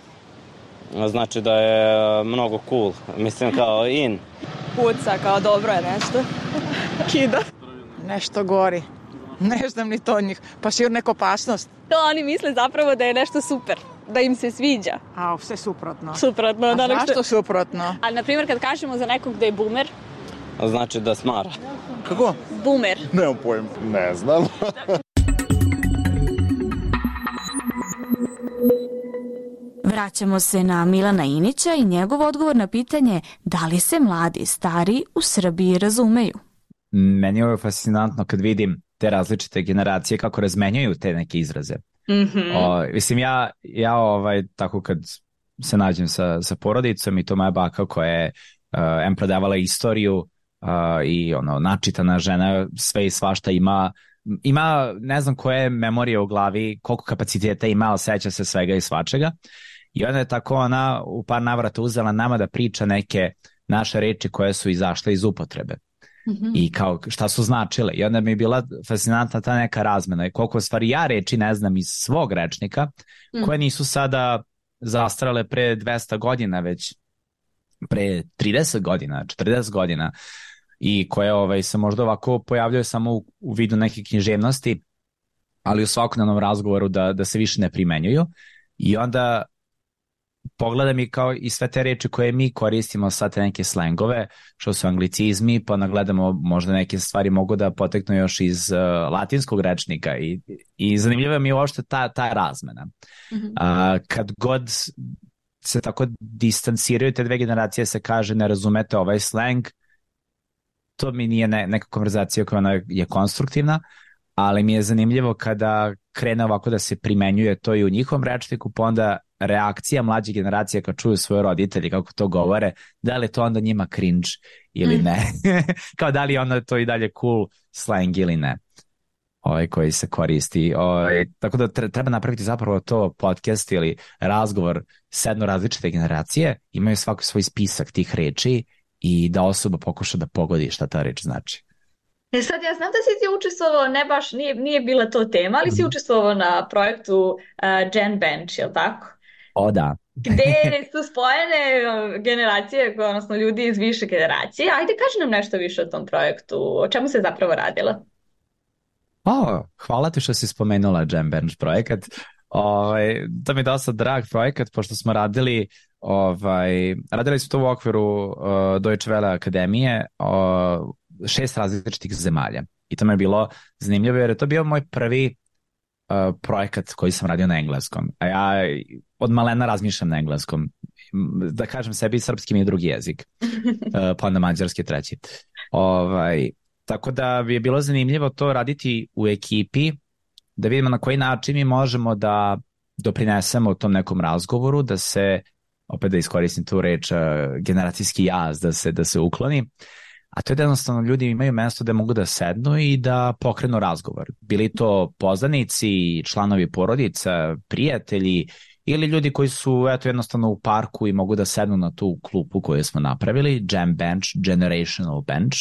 Znači da je mnogo cool, mislim kao in. Puca, kao dobro je nešto. Kida. Nešto gori. Ne znam ni to od njih. Pa sigurno neka opasnost. To oni misle zapravo da je nešto super. Da im se sviđa. A, sve suprotno. Suprotno. A da zašto što... suprotno? Ali, na primjer, kad kažemo za nekog da je boomer... Znači da smara. Kako? Boomer. Nemam pojem. Ne znam. Vraćamo se na Milana Inića i njegov odgovor na pitanje da li se mladi i stari u Srbiji razumeju. Meni je ovo fascinantno kad vidim te različite generacije kako razmenjaju te neke izraze. Mm-hmm. O, mislim, ja, ja ovaj, tako kad se nađem sa, sa porodicom i to moja baka koja je uh, em predavala istoriju uh, i ono, načitana žena, sve i svašta ima, ima ne znam koje memorije u glavi, koliko kapaciteta ima, ali seća se svega i svačega. I onda je tako ona u par navrata uzela nama da priča neke naše reči koje su izašle iz upotrebe. Mm-hmm. I kao šta su značile. I onda mi je bila fascinantna ta neka razmena i koliko stvari ja reči ne znam iz svog rečnika, mm. koje nisu sada zastarale pre dvesta godina, već pre trideset godina, četrdeset godina i koje ovaj, se možda ovako pojavljaju samo u, u vidu neke književnosti, ali u svakodnevnom razgovoru da, da se više ne primenjuju. I onda pogledam i kao i sve te reči koje mi koristimo, sad te neke slengove, što su anglicizmi, pa nagledamo možda neke stvari mogu da poteknu još iz uh, latinskog rečnika i, i zanimljiva mi je uopšte ta, ta razmena. Mm-hmm. Uh, kad god se tako distanciraju te dve generacije, se kaže ne razumete ovaj sleng, to mi nije ne, neka konverzacija koja ona je konstruktivna, ali mi je zanimljivo kada krene ovako da se primenjuje to i u njihovom rečniku, pa onda reakcija mlađe generacije kad čuju svoje roditelji kako to govore, da li je to onda njima cringe ili ne. Kao da li je onda to i dalje cool slang ili ne. Ovaj, koji se koristi. Ovaj, tako da treba napraviti zapravo to podcast ili razgovor s jedno različite generacije, imaju svaki svoj spisak tih reči i da osoba pokuša da pogodi šta ta reč znači. E sad, ja znam da si ti učestvovao, ne baš, nije, nije bila to tema, ali si učestvovao na projektu uh, Gen Bench, je li tako? O, da. Gde su spojene generacije, odnosno ljudi iz više generacije. Ajde, kaži nam nešto više o tom projektu, o čemu se zapravo radila? O, hvala ti što si spomenula Gen Bench projekat. Ovaj, to mi je dosta drag projekat, pošto smo radili, ovaj, radili smo to u okviru uh, Deutsche Welle akademije, uh, šest različitih zemalja. I to mi je bilo zanimljivo jer je to bio moj prvi uh, projekat koji sam radio na engleskom. A ja od malena razmišljam na engleskom. Da kažem sebi, srpski mi je drugi jezik. Uh, pa onda mađarski treći. Ovaj, tako da bi je bilo zanimljivo to raditi u ekipi, da vidimo na koji način mi možemo da doprinesemo tom nekom razgovoru, da se, opet da iskoristim tu reč, uh, generacijski jaz, da se, da se ukloni. A to je da jednostavno ljudi imaju mesto da mogu da sednu i da pokrenu razgovor. Bili to poznanici, članovi porodica, prijatelji ili ljudi koji su eto jednostavno u parku i mogu da sednu na tu klupu koju smo napravili, Gen Bench, Generational Bench.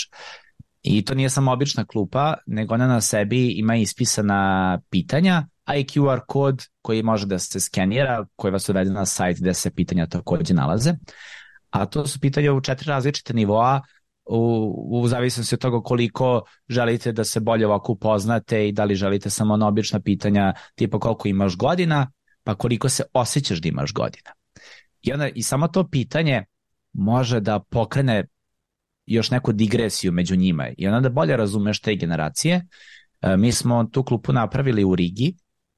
I to nije samo obična klupa, nego ona na sebi ima ispisana pitanja, a i Q R kod koji može da se skenira, koji vas uvede na sajt gde se pitanja takođe nalaze. A to su pitanja u četiri različite nivoa, u, u zavisnosti od toga koliko želite da se bolje ovako upoznate i da li želite samo na obična pitanja tipa koliko imaš godina, pa koliko se osjećaš da imaš godina. I, onda, i samo to pitanje može da pokrene još neku digresiju među njima i onda da bolje razumeš te generacije. E, mi smo tu klupu napravili u Rigi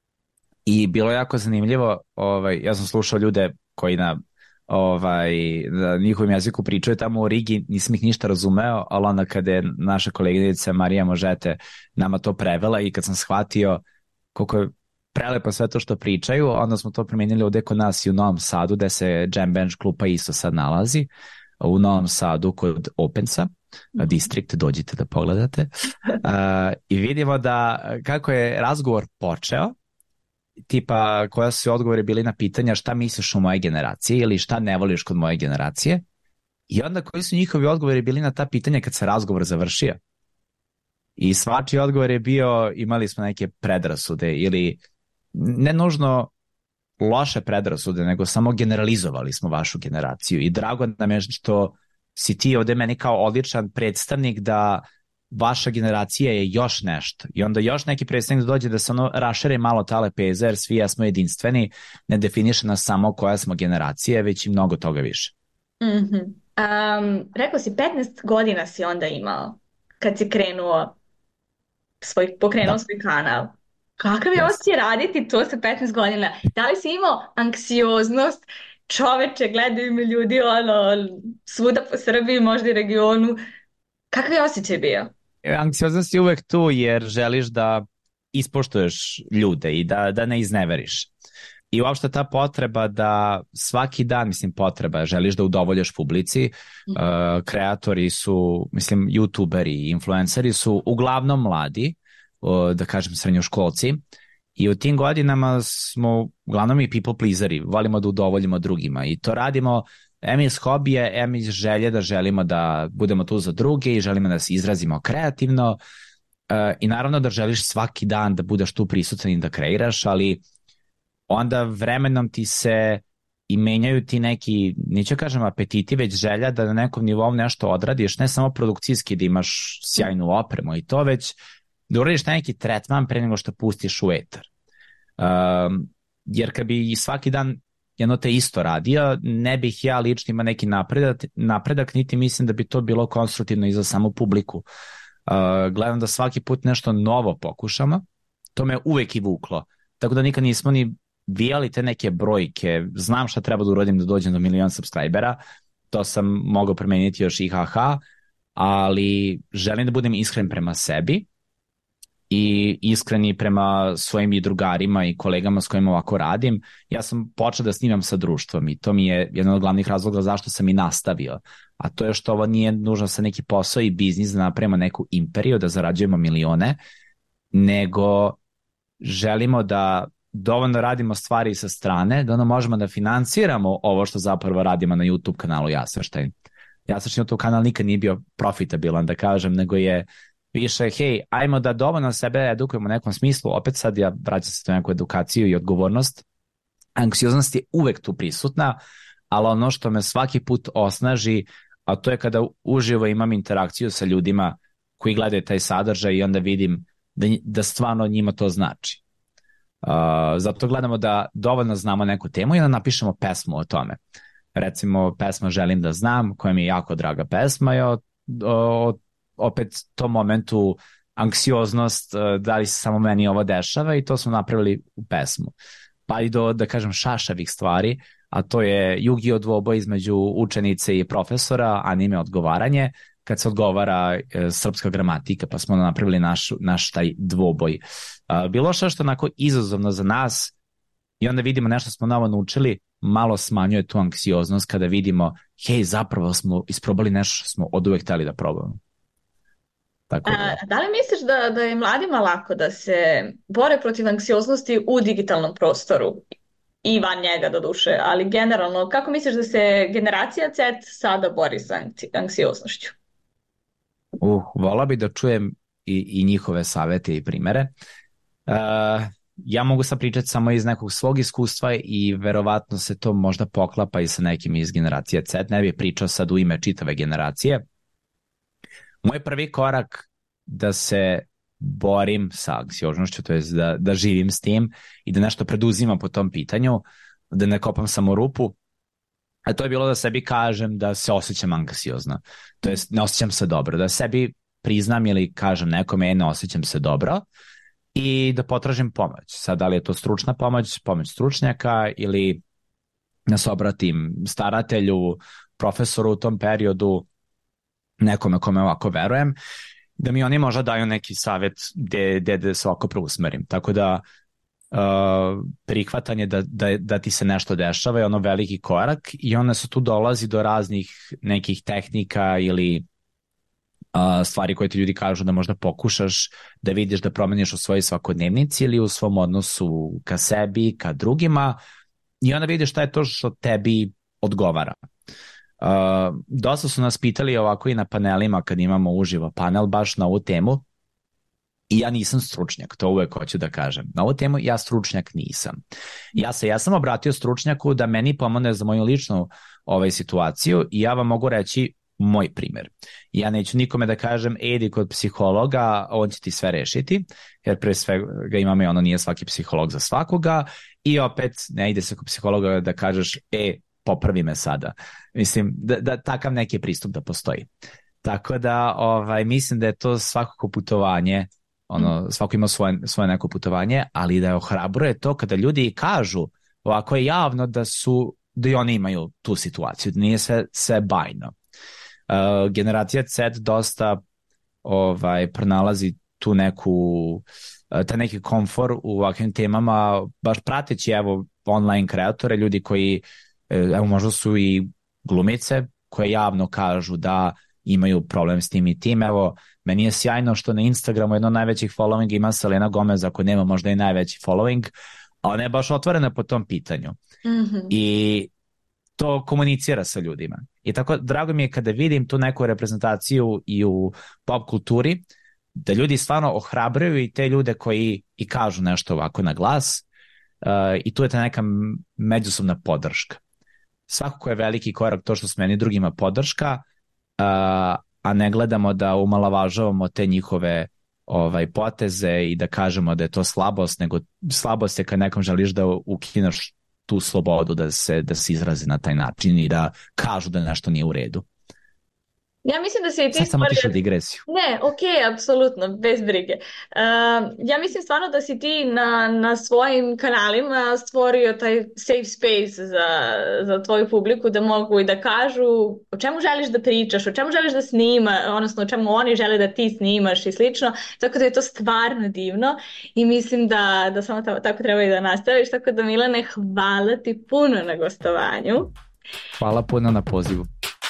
i bilo je jako zanimljivo, ovaj, ja sam slušao ljude koji na ovaj, na njihovim jeziku pričaju tamo u Rigi, nisam ih ništa razumeo, ali onda kada je naša koleginica Marija Možete nama to prevela i kad sam shvatio koliko je prelepo sve to što pričaju, onda smo to promijenili ovde kod nas i u Novom Sadu, gde se Gen Bench klupa isto sad nalazi, u Novom Sadu kod Opensa, mm-hmm. District, dođite da pogledate. Uh, I vidimo da kako je razgovor počeo, tipa koja su odgovori bili na pitanja šta misliš o moje generacije ili šta ne voliš kod moje generacije, i onda koji su njihovi odgovori bili na ta pitanja kad se razgovor završio. I svačiji odgovor je bio imali smo neke predrasude ili ne nužno loše predrasude, nego samo generalizovali smo vašu generaciju i drago nam je što si ti ovde meni kao odličan predstavnik da vaša generacija je još nešto i onda još neki predstavnik dođe da se ono rašere malo ta lepeza jer svi jesmo jedinstveni, ne definiše nas samo koja smo generacija, već i mnogo toga više. Mm-hmm. Um, rekao si petnaest godina si onda imao kad si krenuo svoj, pokrenuo da. svoj kanal. Kakav je yes. osjećaj raditi to sa petnaest godina? Da li si imao anksioznost? Čoveče, gledaju me ljudi ono, svuda po Srbiji, možda i regionu. Kakav je osjećaj bio? Anksioznost je uvek tu jer želiš da ispoštuješ ljude i da, da ne izneveriš. I uopšte ta potreba da svaki dan, mislim potreba, želiš da udovoljaš publici, mm-hmm. uh, kreatori su, mislim, youtuberi, influenceri su uglavnom mladi, da kažem srednjoškolci, i u tim godinama smo uglavnom i people pleaseri, volimo da udovoljimo drugima i to radimo em iz hobije, em iz želje da želimo da budemo tu za druge i želimo da se izrazimo kreativno uh, i naravno da želiš svaki dan da budeš tu prisutan i da kreiraš, ali onda vremenom ti se i menjaju ti neki, neću kažem apetiti, već želja da na nekom nivou nešto odradiš, ne samo produkcijski da imaš sjajnu opremu i to, već da uradiš neki tretman pre nego što pustiš u etar. Um, jer kad bi svaki dan jedno te isto radio, ne bih ja lično imao neki napredak, napredak, niti mislim da bi to bilo konstruktivno i za samu publiku. Uh, gledam da svaki put nešto novo pokušamo, to me uvek i vuklo. Tako da nikad nismo ni vijali te neke brojke, znam šta treba da uradim da dođem do milion subscribera, to sam mogao promeniti još I H H, ali želim da budem iskren prema sebi i iskreni prema svojim i drugarima i kolegama s kojima ovako radim. Ja sam počeo da snimam sa društvom i to mi je jedan od glavnih razloga zašto sam i nastavio. A to je što ovo nije nužno sa neki posao i biznis da napravimo neku imperiju, da zarađujemo milione, nego želimo da dovoljno radimo stvari sa strane, da ono možemo da financiramo ovo što zapravo radimo na YouTube kanalu Jasvrštajn. Jasvrštajn YouTube kanal nikad nije bio profitabilan, da kažem, nego je više, hej, ajmo da dovoljno sebe edukujemo u nekom smislu, opet sad ja vraćam se to neku edukaciju i odgovornost. Anksioznost je uvek tu prisutna, ali ono što me svaki put osnaži, a to je kada uživo imam interakciju sa ljudima koji gledaju taj sadržaj i onda vidim da, da stvarno njima to znači. Uh, zato gledamo da dovoljno znamo neku temu i onda napišemo pesmu o tome. Recimo, pesma Želim da znam, koja mi je jako draga pesma, je o, o, opet tom momentu anksioznost, da li se samo meni ovo dešava, i to smo napravili u pesmu. Pa i do, da kažem, šašavih stvari, a to je Yu-Gi-Oh dvoboj između učenice i profesora, anime odgovaranje, kad se odgovara e, srpska gramatika, pa smo napravili naš, naš taj dvoboj. A, bilo što što onako izazovno za nas i onda vidimo nešto smo novo naučili, malo smanjuje tu anksioznost kada vidimo, hej, zapravo smo isprobali nešto što smo od uvek hteli da probamo. Tako da. A, da li misliš da, da je mladima lako da se bore protiv anksioznosti u digitalnom prostoru i van njega do duše, ali generalno, kako misliš da se generacija Z sada bori sa anksioznošću? Uh, vola bi da čujem i, i njihove savete i primere. Uh, ja mogu sad pričati samo iz nekog svog iskustva i verovatno se to možda poklapa i sa nekim iz generacije Z. Ne bih pričao sad u ime čitave generacije. Moj prvi korak da se borim sa anksioznošću, to je da, da živim s tim i da nešto preduzimam po tom pitanju, da ne kopam samo rupu, a to je bilo da sebi kažem da se osjećam anksiozno, to jest ne osjećam se dobro, da sebi priznam ili kažem nekome e, ne osjećam se dobro i da potražim pomoć. Sad, da li je to stručna pomoć, pomoć stručnjaka ili da se obratim staratelju, profesoru u tom periodu, nekome kome ovako verujem, da mi oni možda daju neki savjet gde, gde, gde se ovako preusmerim. Tako da uh, prihvatanje da, da, da ti se nešto dešava je ono veliki korak i onda se tu dolazi do raznih nekih tehnika ili uh, stvari koje ti ljudi kažu da možda pokušaš da vidiš da promeniš u svojoj svakodnevnici ili u svom odnosu ka sebi, ka drugima i onda vidiš šta je to što tebi odgovara. Uh, dosta su nas pitali ovako i na panelima kad imamo uživo panel baš na ovu temu i ja nisam stručnjak, to uvek hoću da kažem. Na ovu temu ja stručnjak nisam. Ja se, ja sam obratio stručnjaku da meni pomogne za moju ličnu ovaj, situaciju i ja vam mogu reći moj primjer. Ja neću nikome da kažem edi kod psihologa, on će ti sve rešiti, jer pre svega imamo i ono nije svaki psiholog za svakoga i opet ne ide se kod psihologa da kažeš e, popravi me sada. Mislim, da, da takav neki pristup da postoji. Tako da, ovaj, mislim da je to svakako putovanje, ono, svako ima svoje, svoje neko putovanje, ali da je ohrabruje to kada ljudi kažu ovako je javno da su, da i oni imaju tu situaciju, da nije sve, sve bajno. Uh, generacija Z dosta ovaj, pronalazi tu neku, uh, taj neki komfor u ovakvim temama, baš prateći evo online kreatore, ljudi koji evo možda su i glumice koje javno kažu da imaju problem s tim i tim. Evo, meni je sjajno što na Instagramu jedno od najvećih followinga ima Selena Gomez, ako nema možda i najveći following, a ona je baš otvorena po tom pitanju. Mm-hmm. I to komunicira sa ljudima. I tako drago mi je kada vidim tu neku reprezentaciju i u pop kulturi, da ljudi stvarno ohrabruju i te ljude koji i kažu nešto ovako na glas uh, i tu je ta neka međusobna podrška. Svakako je veliki korak to što smo meni drugima podrška, a, a ne gledamo da umalavažavamo te njihove ovaj, poteze i da kažemo da je to slabost, nego slabost je kad nekom želiš da ukinaš tu slobodu da se, da se izrazi na taj način i da kažu da nešto nije u redu. Ja mislim da se i ti Sad samo stvorio... tišu digresiju. Ne, ok, apsolutno, bez brige. Uh, ja mislim stvarno da si ti na, na svojim kanalima stvorio taj safe space za, za tvoju publiku da mogu i da kažu o čemu želiš da pričaš, o čemu želiš da snima, odnosno o čemu oni žele da ti snimaš i slično, tako da je to stvarno divno i mislim da, da samo tako treba i da nastaviš, tako da Milane, hvala ti puno na gostovanju. Hvala puno na pozivu.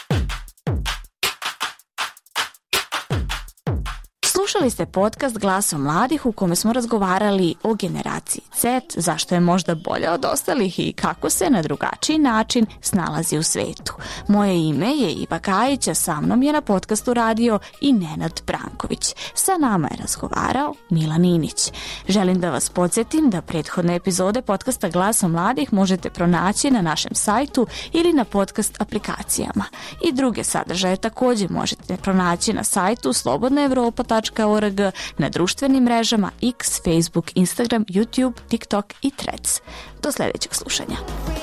Slušali ste podcast Glasom mladih u kome smo razgovarali o generaciji Z, zašto je možda bolja od ostalih i kako se na drugačiji način snalazi u svetu. Moje ime je Iva Kajić, a sa mnom je na podcastu radio i Nenad Branković. Sa nama je razgovarao Milan Inić. Želim da vas podsjetim da prethodne epizode podcasta Glasom mladih možete pronaći na našem sajtu ili na podcast aplikacijama. I druge sadržaje također možete pronaći na sajtu slobodna evropa tačka org, na društvenim mrežama X, Facebook, Instagram, YouTube, TikTok i Threads. Do sljedećeg slušanja.